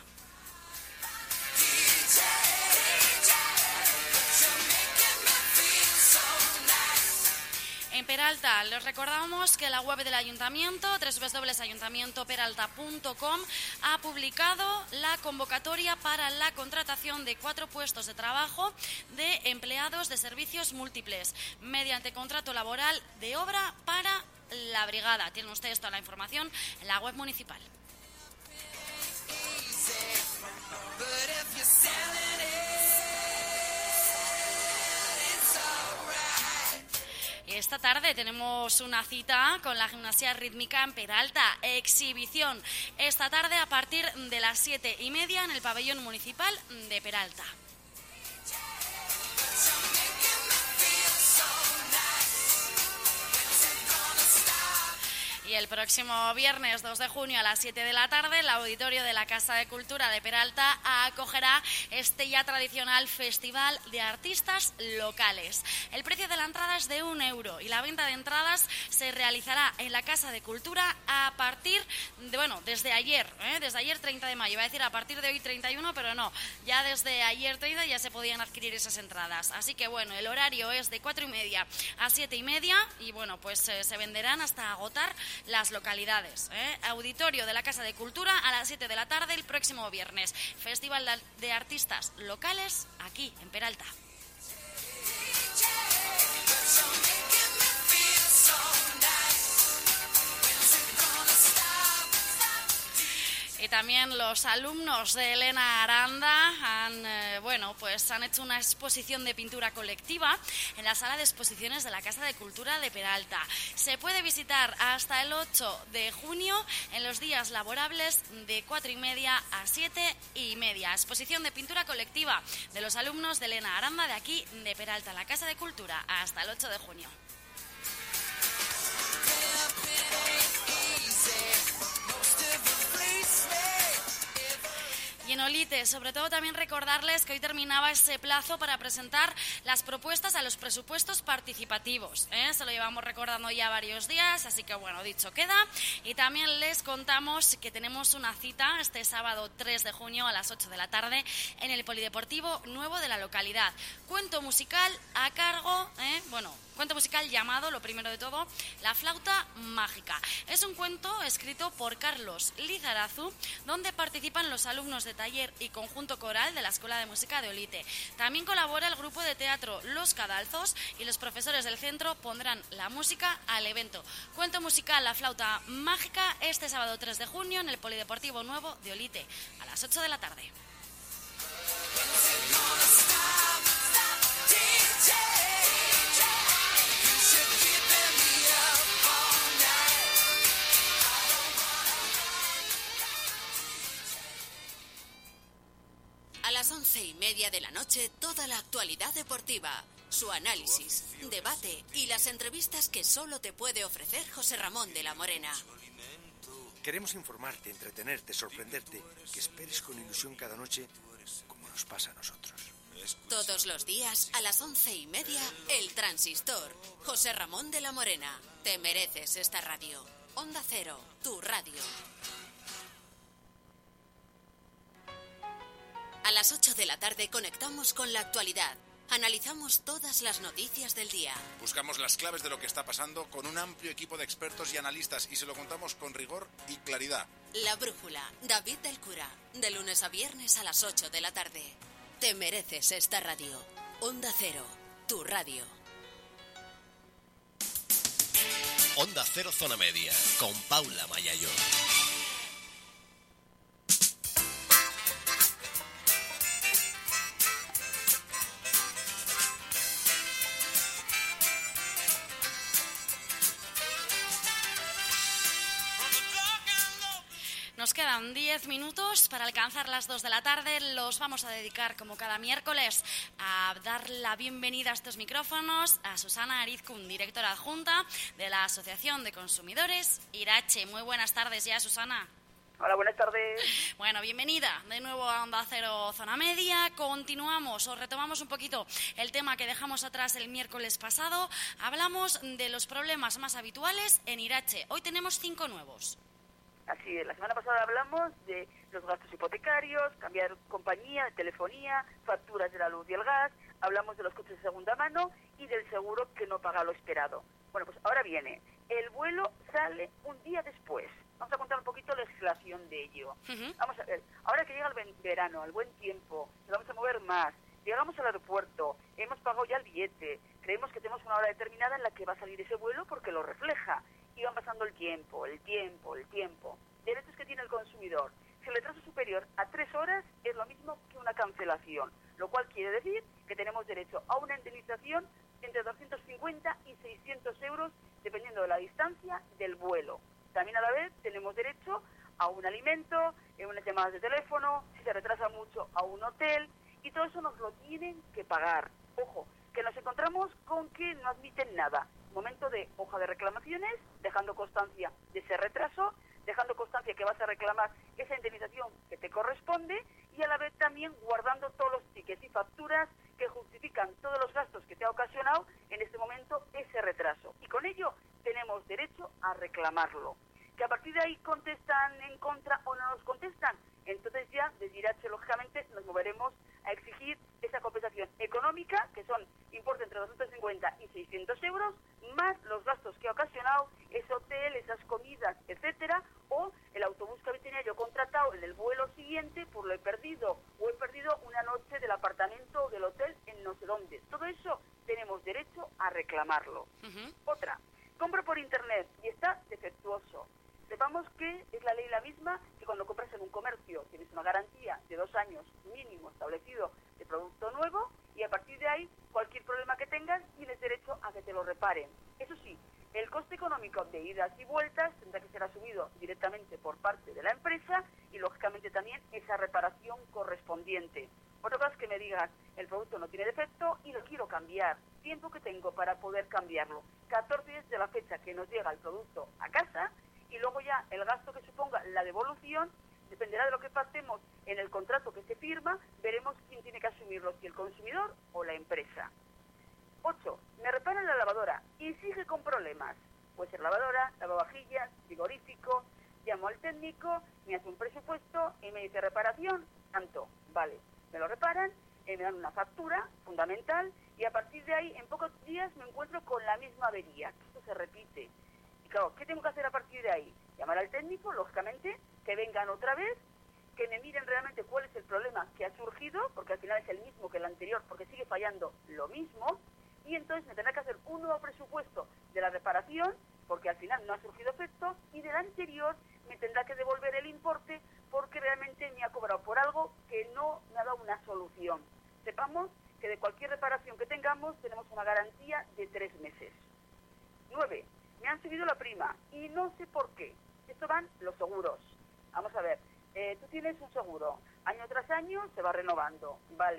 En Peralta, les recordamos que la web del Ayuntamiento, doble u doble u doble u punto ayuntamiento peralta punto com, ha publicado la convocatoria para la contratación de cuatro puestos de trabajo de empleados de servicios múltiples, mediante contrato laboral de obra para la brigada. Tienen ustedes toda la información en la web municipal. Esta tarde tenemos una cita con la gimnasia rítmica en Peralta, exhibición. Esta tarde a partir de las siete y media en el pabellón municipal de Peralta. Y el próximo viernes dos de junio a las siete de la tarde, el auditorio de la Casa de Cultura de Peralta acogerá este ya tradicional Festival de Artistas Locales. El precio de la entrada es de un euro y la venta de entradas se realizará en la Casa de Cultura a partir de, bueno, desde ayer, ¿eh? desde ayer treinta de mayo. Iba a decir a partir de hoy treinta y uno, pero no, ya desde ayer treinta ya se podían adquirir esas entradas. Así que bueno, el horario es de cuatro y media a siete y media y bueno, pues eh, se venderán hasta agotar las localidades. ¿eh? Auditorio de la Casa de Cultura a las siete de la tarde el próximo viernes. Festival de Artistas Locales aquí en Peralta. Y también los alumnos de Elena Aranda han, eh, bueno, pues han hecho una exposición de pintura colectiva en la sala de exposiciones de la Casa de Cultura de Peralta. Se puede visitar hasta el ocho de junio en los días laborables de cuatro y media a siete y media. Exposición de pintura colectiva de los alumnos de Elena Aranda de aquí de Peralta, la Casa de Cultura, hasta el ocho de junio. Y en Olite, sobre todo también recordarles que hoy terminaba ese plazo para presentar las propuestas a los presupuestos participativos. ¿eh? Se lo llevamos recordando ya varios días, así que bueno, dicho queda. Y también les contamos que tenemos una cita este sábado tres de junio a las ocho de la tarde en el Polideportivo Nuevo de la localidad. Cuento musical a cargo, ¿eh? bueno, cuento musical llamado, lo primero de todo, La Flauta Mágica. Es un cuento escrito por Carlos Lizarazu, donde participan los alumnos de taller y conjunto coral de la Escuela de Música de Olite. También colabora el grupo de teatro Los Cadalzos y los profesores del centro pondrán la música al evento. Cuento musical La Flauta Mágica este sábado tres de junio en el Polideportivo Nuevo de Olite a las ocho de la tarde. A las once y media de la noche, toda la actualidad deportiva. su análisis, debate y las entrevistas que solo te puede ofrecer José Ramón de la Morena. Queremos informarte, entretenerte, sorprenderte, que esperes con ilusión cada noche como nos pasa a nosotros. Todos los días a las once y media, El Transistor. José Ramón de la Morena. Te mereces esta radio. Onda Cero, tu radio. A las ocho de la tarde conectamos con la actualidad. Analizamos todas las noticias del día. Buscamos las claves de lo que está pasando con un amplio equipo de expertos y analistas y se lo contamos con rigor y claridad. La Brújula, David del Cura, de lunes a viernes a las ocho de la tarde. Te mereces esta radio. Onda Cero, tu radio. Onda Cero Zona Media, con Paula Mayayo. Nos quedan diez minutos para alcanzar las dos de la tarde. Los vamos a dedicar, como cada miércoles, a dar la bienvenida a estos micrófonos a Susana Arizkun, directora adjunta de la Asociación de Consumidores Irache. Muy buenas tardes ya, Susana. Hola, buenas tardes. Bueno, bienvenida de nuevo a Onda Cero Zona Media. Continuamos o retomamos un poquito el tema que dejamos atrás el miércoles pasado. Hablamos de los problemas más habituales en Irache. Hoy tenemos cinco nuevos. Así es, la semana pasada hablamos de los gastos hipotecarios, cambiar compañía, telefonía, facturas de la luz y el gas, hablamos de los coches de segunda mano y del seguro que no paga lo esperado. Bueno, pues ahora viene, el vuelo sale un día después. Vamos a contar un poquito la legislación de ello. Uh-huh. Vamos a ver, ahora que llega el verano, el buen tiempo, nos vamos a mover más, llegamos al aeropuerto, hemos pagado ya el billete, creemos que tenemos una hora determinada en la que va a salir ese vuelo porque lo refleja. Y van pasando el tiempo, el tiempo, el tiempo. Derechos que tiene el consumidor. Si el retraso superior a tres horas es lo mismo que una cancelación, lo cual quiere decir que tenemos derecho a una indemnización entre doscientos cincuenta y seiscientos euros, dependiendo de la distancia del vuelo. También a la vez tenemos derecho a un alimento, en unas llamadas de teléfono, si se retrasa mucho, a un hotel, y todo eso nos lo tienen que pagar. Ojo, que nos encontramos con que no admiten nada. Momento de hoja de reclamaciones, dejando constancia de ese retraso, dejando constancia que vas a reclamar esa indemnización que te corresponde y a la vez también guardando todos los tickets y facturas que justifican todos los gastos que te ha ocasionado en este momento ese retraso. Y con ello tenemos derecho a reclamarlo. Que a partir de ahí contestan en contra o no nos contestan, entonces ya desde Irache, lógicamente, nos moveremos a exigir esa compensación económica, que son importe entre doscientos cincuenta y seiscientos euros, más los gastos que ha ocasionado ese hotel, esas comidas, etcétera, o el autobús que tenía yo contratado en el vuelo siguiente, por lo he perdido, o he perdido una noche del apartamento o del hotel en no sé dónde. Todo eso tenemos derecho a reclamarlo. Uh-huh. Otra, compro por internet y está defectuoso. Sepamos que es la ley la misma que cuando compras en un comercio tienes una garantía de dos años mínimo establecido de producto nuevo y a partir de ahí cualquier problema que tengas tienes derecho a que te lo reparen. Eso sí, el coste económico de idas y vueltas tendrá que ser asumido directamente por parte de la empresa y lógicamente también esa reparación correspondiente. Otra cosa es que me digas, el producto no tiene defecto y lo quiero cambiar. Tiempo que tengo para poder cambiarlo. catorce días de la fecha que nos llega el producto a casa. Y luego ya el gasto que suponga la devolución dependerá de lo que pactemos en el contrato que se firma, veremos quién tiene que asumirlo, si el consumidor o la empresa. Ocho, me reparan la lavadora y sigue con problemas. Puede ser lavadora, lavavajillas, frigorífico, llamo al técnico, me hace un presupuesto y me dice reparación, tanto, vale, me lo reparan, eh, me dan una factura fundamental y a partir de ahí en pocos días me encuentro con la misma avería, esto se repite. Y claro, ¿qué tengo que hacer a partir de ahí? Llamar al técnico, lógicamente, que vengan otra vez, que me miren realmente cuál es el problema que ha surgido, porque al final es el mismo que el anterior, porque sigue fallando lo mismo, y entonces me tendrá que hacer un nuevo presupuesto de la reparación, porque al final no ha surgido efecto, y del anterior me tendrá que devolver el importe, porque realmente me ha cobrado por algo que no me ha dado una solución. Sepamos que de cualquier reparación que tengamos, tenemos una garantía de tres meses. Nueve. Me han subido la prima y no sé por qué. Esto van los seguros. Vamos a ver, eh, tú tienes un seguro, año tras año se va renovando, vale.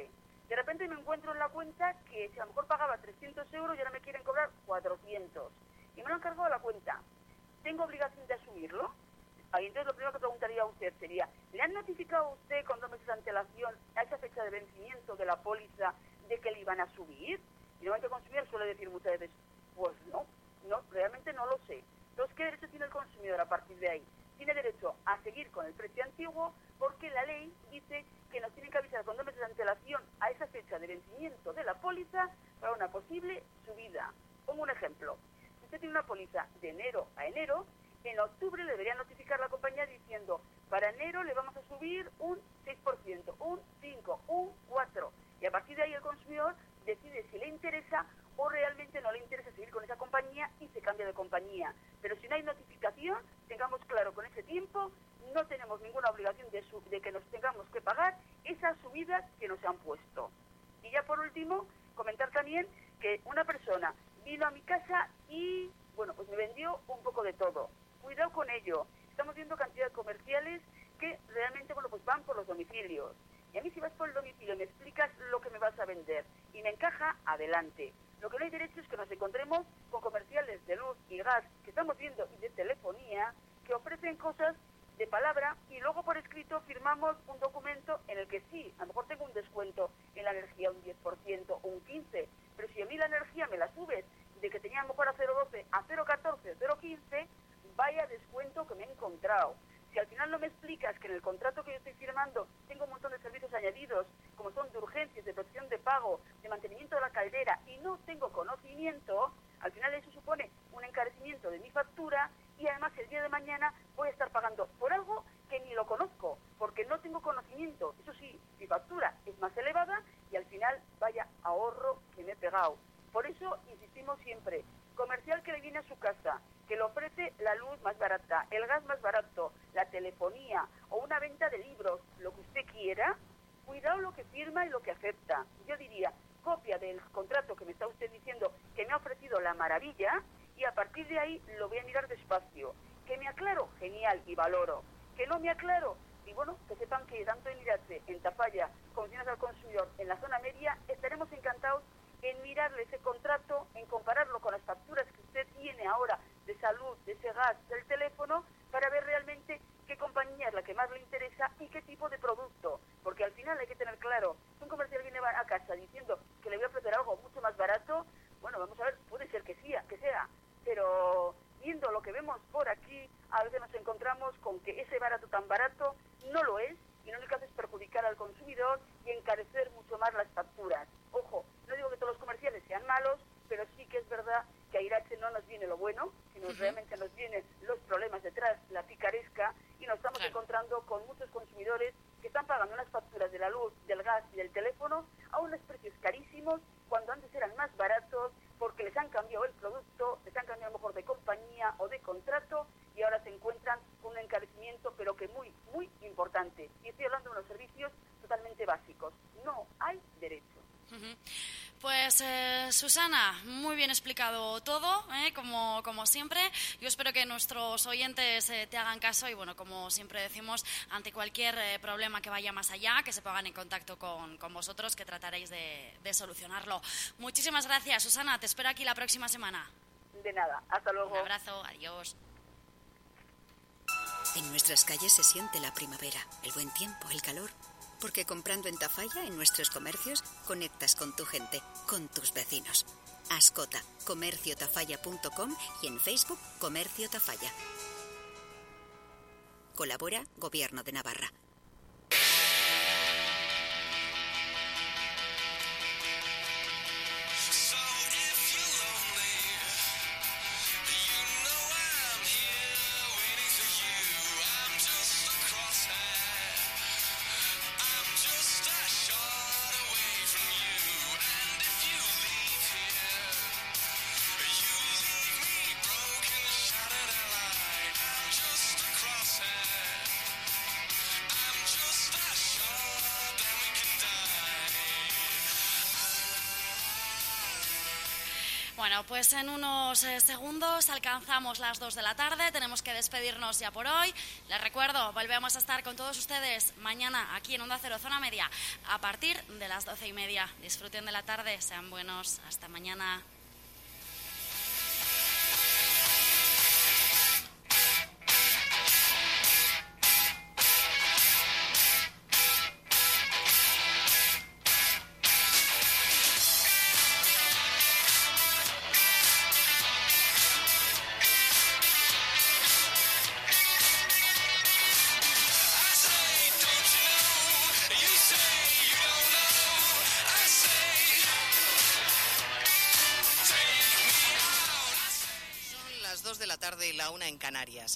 De repente me encuentro en la cuenta que si a lo mejor pagaba trescientos euros y ahora me quieren cobrar cuatrocientos. Y me lo han cargado a la cuenta. ¿Tengo obligación de asumirlo? Ahí entonces lo primero que preguntaría a usted sería, ¿le han notificado a usted con dos meses de antelación a esa fecha de vencimiento de la póliza de que le iban a subir? Y normalmente el consumidor suele decir muchas veces, pues no, no, realmente no lo sé. Entonces, ¿qué derecho tiene el consumidor a partir de ahí? Tiene derecho a seguir con el precio antiguo porque la ley dice que nos tienen que avisar con dos meses de antelación a esa fecha de vencimiento de la póliza para una posible subida. Pongo un ejemplo. Si usted tiene una póliza de enero a enero, en octubre le debería notificar la compañía diciendo, para enero le vamos a subir un seis por ciento, un cinco por ciento, un cuatro por ciento. Y a partir de ahí el consumidor decide si le interesa o realmente no le interesa seguir con esa compañía y se cambia de compañía. Pero si no hay notificación, tengamos claro, con ese tiempo no tenemos ninguna obligación de, su, de que nos tengamos que pagar esas subidas que nos han puesto. Y ya por último, comentar también que una persona vino a mi casa y, bueno, pues me vendió un poco de todo. Cuidado con ello. Estamos viendo cantidades comerciales que realmente, bueno, pues van por los domicilios. Y a mí si vas por el domicilio y me explicas lo que me vas a vender y me encaja, adelante. Lo que no hay derecho es que nos encontremos con comerciales de luz y gas que estamos viendo y de telefonía que ofrecen cosas de palabra y luego por escrito firmamos un documento en el que sí, a lo mejor tengo un descuento en la energía un diez por ciento o un quince por ciento, pero si a mí la energía me la subes de que tenía a lo mejor a cero coma doce a cero coma catorce o cero coma quince, vaya descuento que me he encontrado. Si al final no me explicas que en el contrato que yo estoy firmando tengo un montón de servicios añadidos, como son de urgencias, de protección de pago, de mantenimiento de la caldera, y no tengo conocimiento, al final eso supone un encarecimiento de mi factura y además el día de mañana voy a estar pagando por algo que ni lo conozco, porque no tengo conocimiento. Eso sí, mi factura es más elevada y al final vaya ahorro que me he pegado. Por eso insistimos siempre, comercial que le viene a su casa, que le ofrece la luz más barata, el gas más barato, la telefonía o una venta de libros, lo que usted quiera, cuidado lo que firma y lo que acepta. Yo diría, copia del contrato que me está usted diciendo que me ha ofrecido la maravilla y a partir de ahí lo voy a mirar despacio. Que me aclaro, genial y valoro. Que no me aclaro, y bueno, que sepan que tanto en Irache, en Tafalla, como en al consumidor, en la zona media, estaremos encantados en mirarle ese contrato, en compararlo con las facturas que usted tiene ahora de salud, de ese gas, del teléfono, para ver realmente qué compañía es la que más le interesa y qué tipo de producto. Porque al final hay que tener claro, si un comercial viene a casa diciendo que le voy a ofrecer algo mucho más barato, bueno, vamos a ver, puede ser que sí, que sea, pero viendo lo que vemos por aquí, a veces nos encontramos con que ese barato tan barato no lo es, y lo único que hace es perjudicar al consumidor y encarecer mucho más las facturas. Ojo, no digo que todos los comerciales sean malos, pero sí que es verdad que a Irache no nos viene lo bueno, sino uh-huh. realmente nos vienen los problemas detrás, la picaresca, y nos estamos claro. encontrando con muchos consumidores que están pagando unas facturas de la luz, del gas y del teléfono a unos precios carísimos, cuando antes eran más baratos, porque les han cambiado el producto, les han cambiado a lo mejor de compañía o de contrato, y ahora se encuentran con un encarecimiento, pero que muy, muy importante. Y estoy hablando de unos servicios totalmente básicos. No hay derecho. Uh-huh. Pues eh, Susana, muy bien explicado todo, ¿eh? como, como siempre. Yo espero que nuestros oyentes eh, te hagan caso y bueno, como siempre decimos, ante cualquier eh, problema que vaya más allá, que se pongan en contacto con, con vosotros, que trataréis de, de solucionarlo. Muchísimas gracias, Susana, te espero aquí la próxima semana. De nada, hasta luego. Un abrazo, adiós. En nuestras calles se siente la primavera, el buen tiempo, el calor. Porque comprando en Tafalla, en nuestros comercios, conectas con tu gente, con tus vecinos. Ascota, comercio tafalla punto com y en Facebook, Comercio Tafalla. Colabora Gobierno de Navarra. I Bueno, pues en unos eh, segundos alcanzamos las dos de la tarde, tenemos que despedirnos ya por hoy. Les recuerdo, volvemos a estar con todos ustedes mañana aquí en Onda Cero Zona Media a partir de las doce y media. Disfruten de la tarde, sean buenos, hasta mañana. dos de la tarde y la una en Canarias.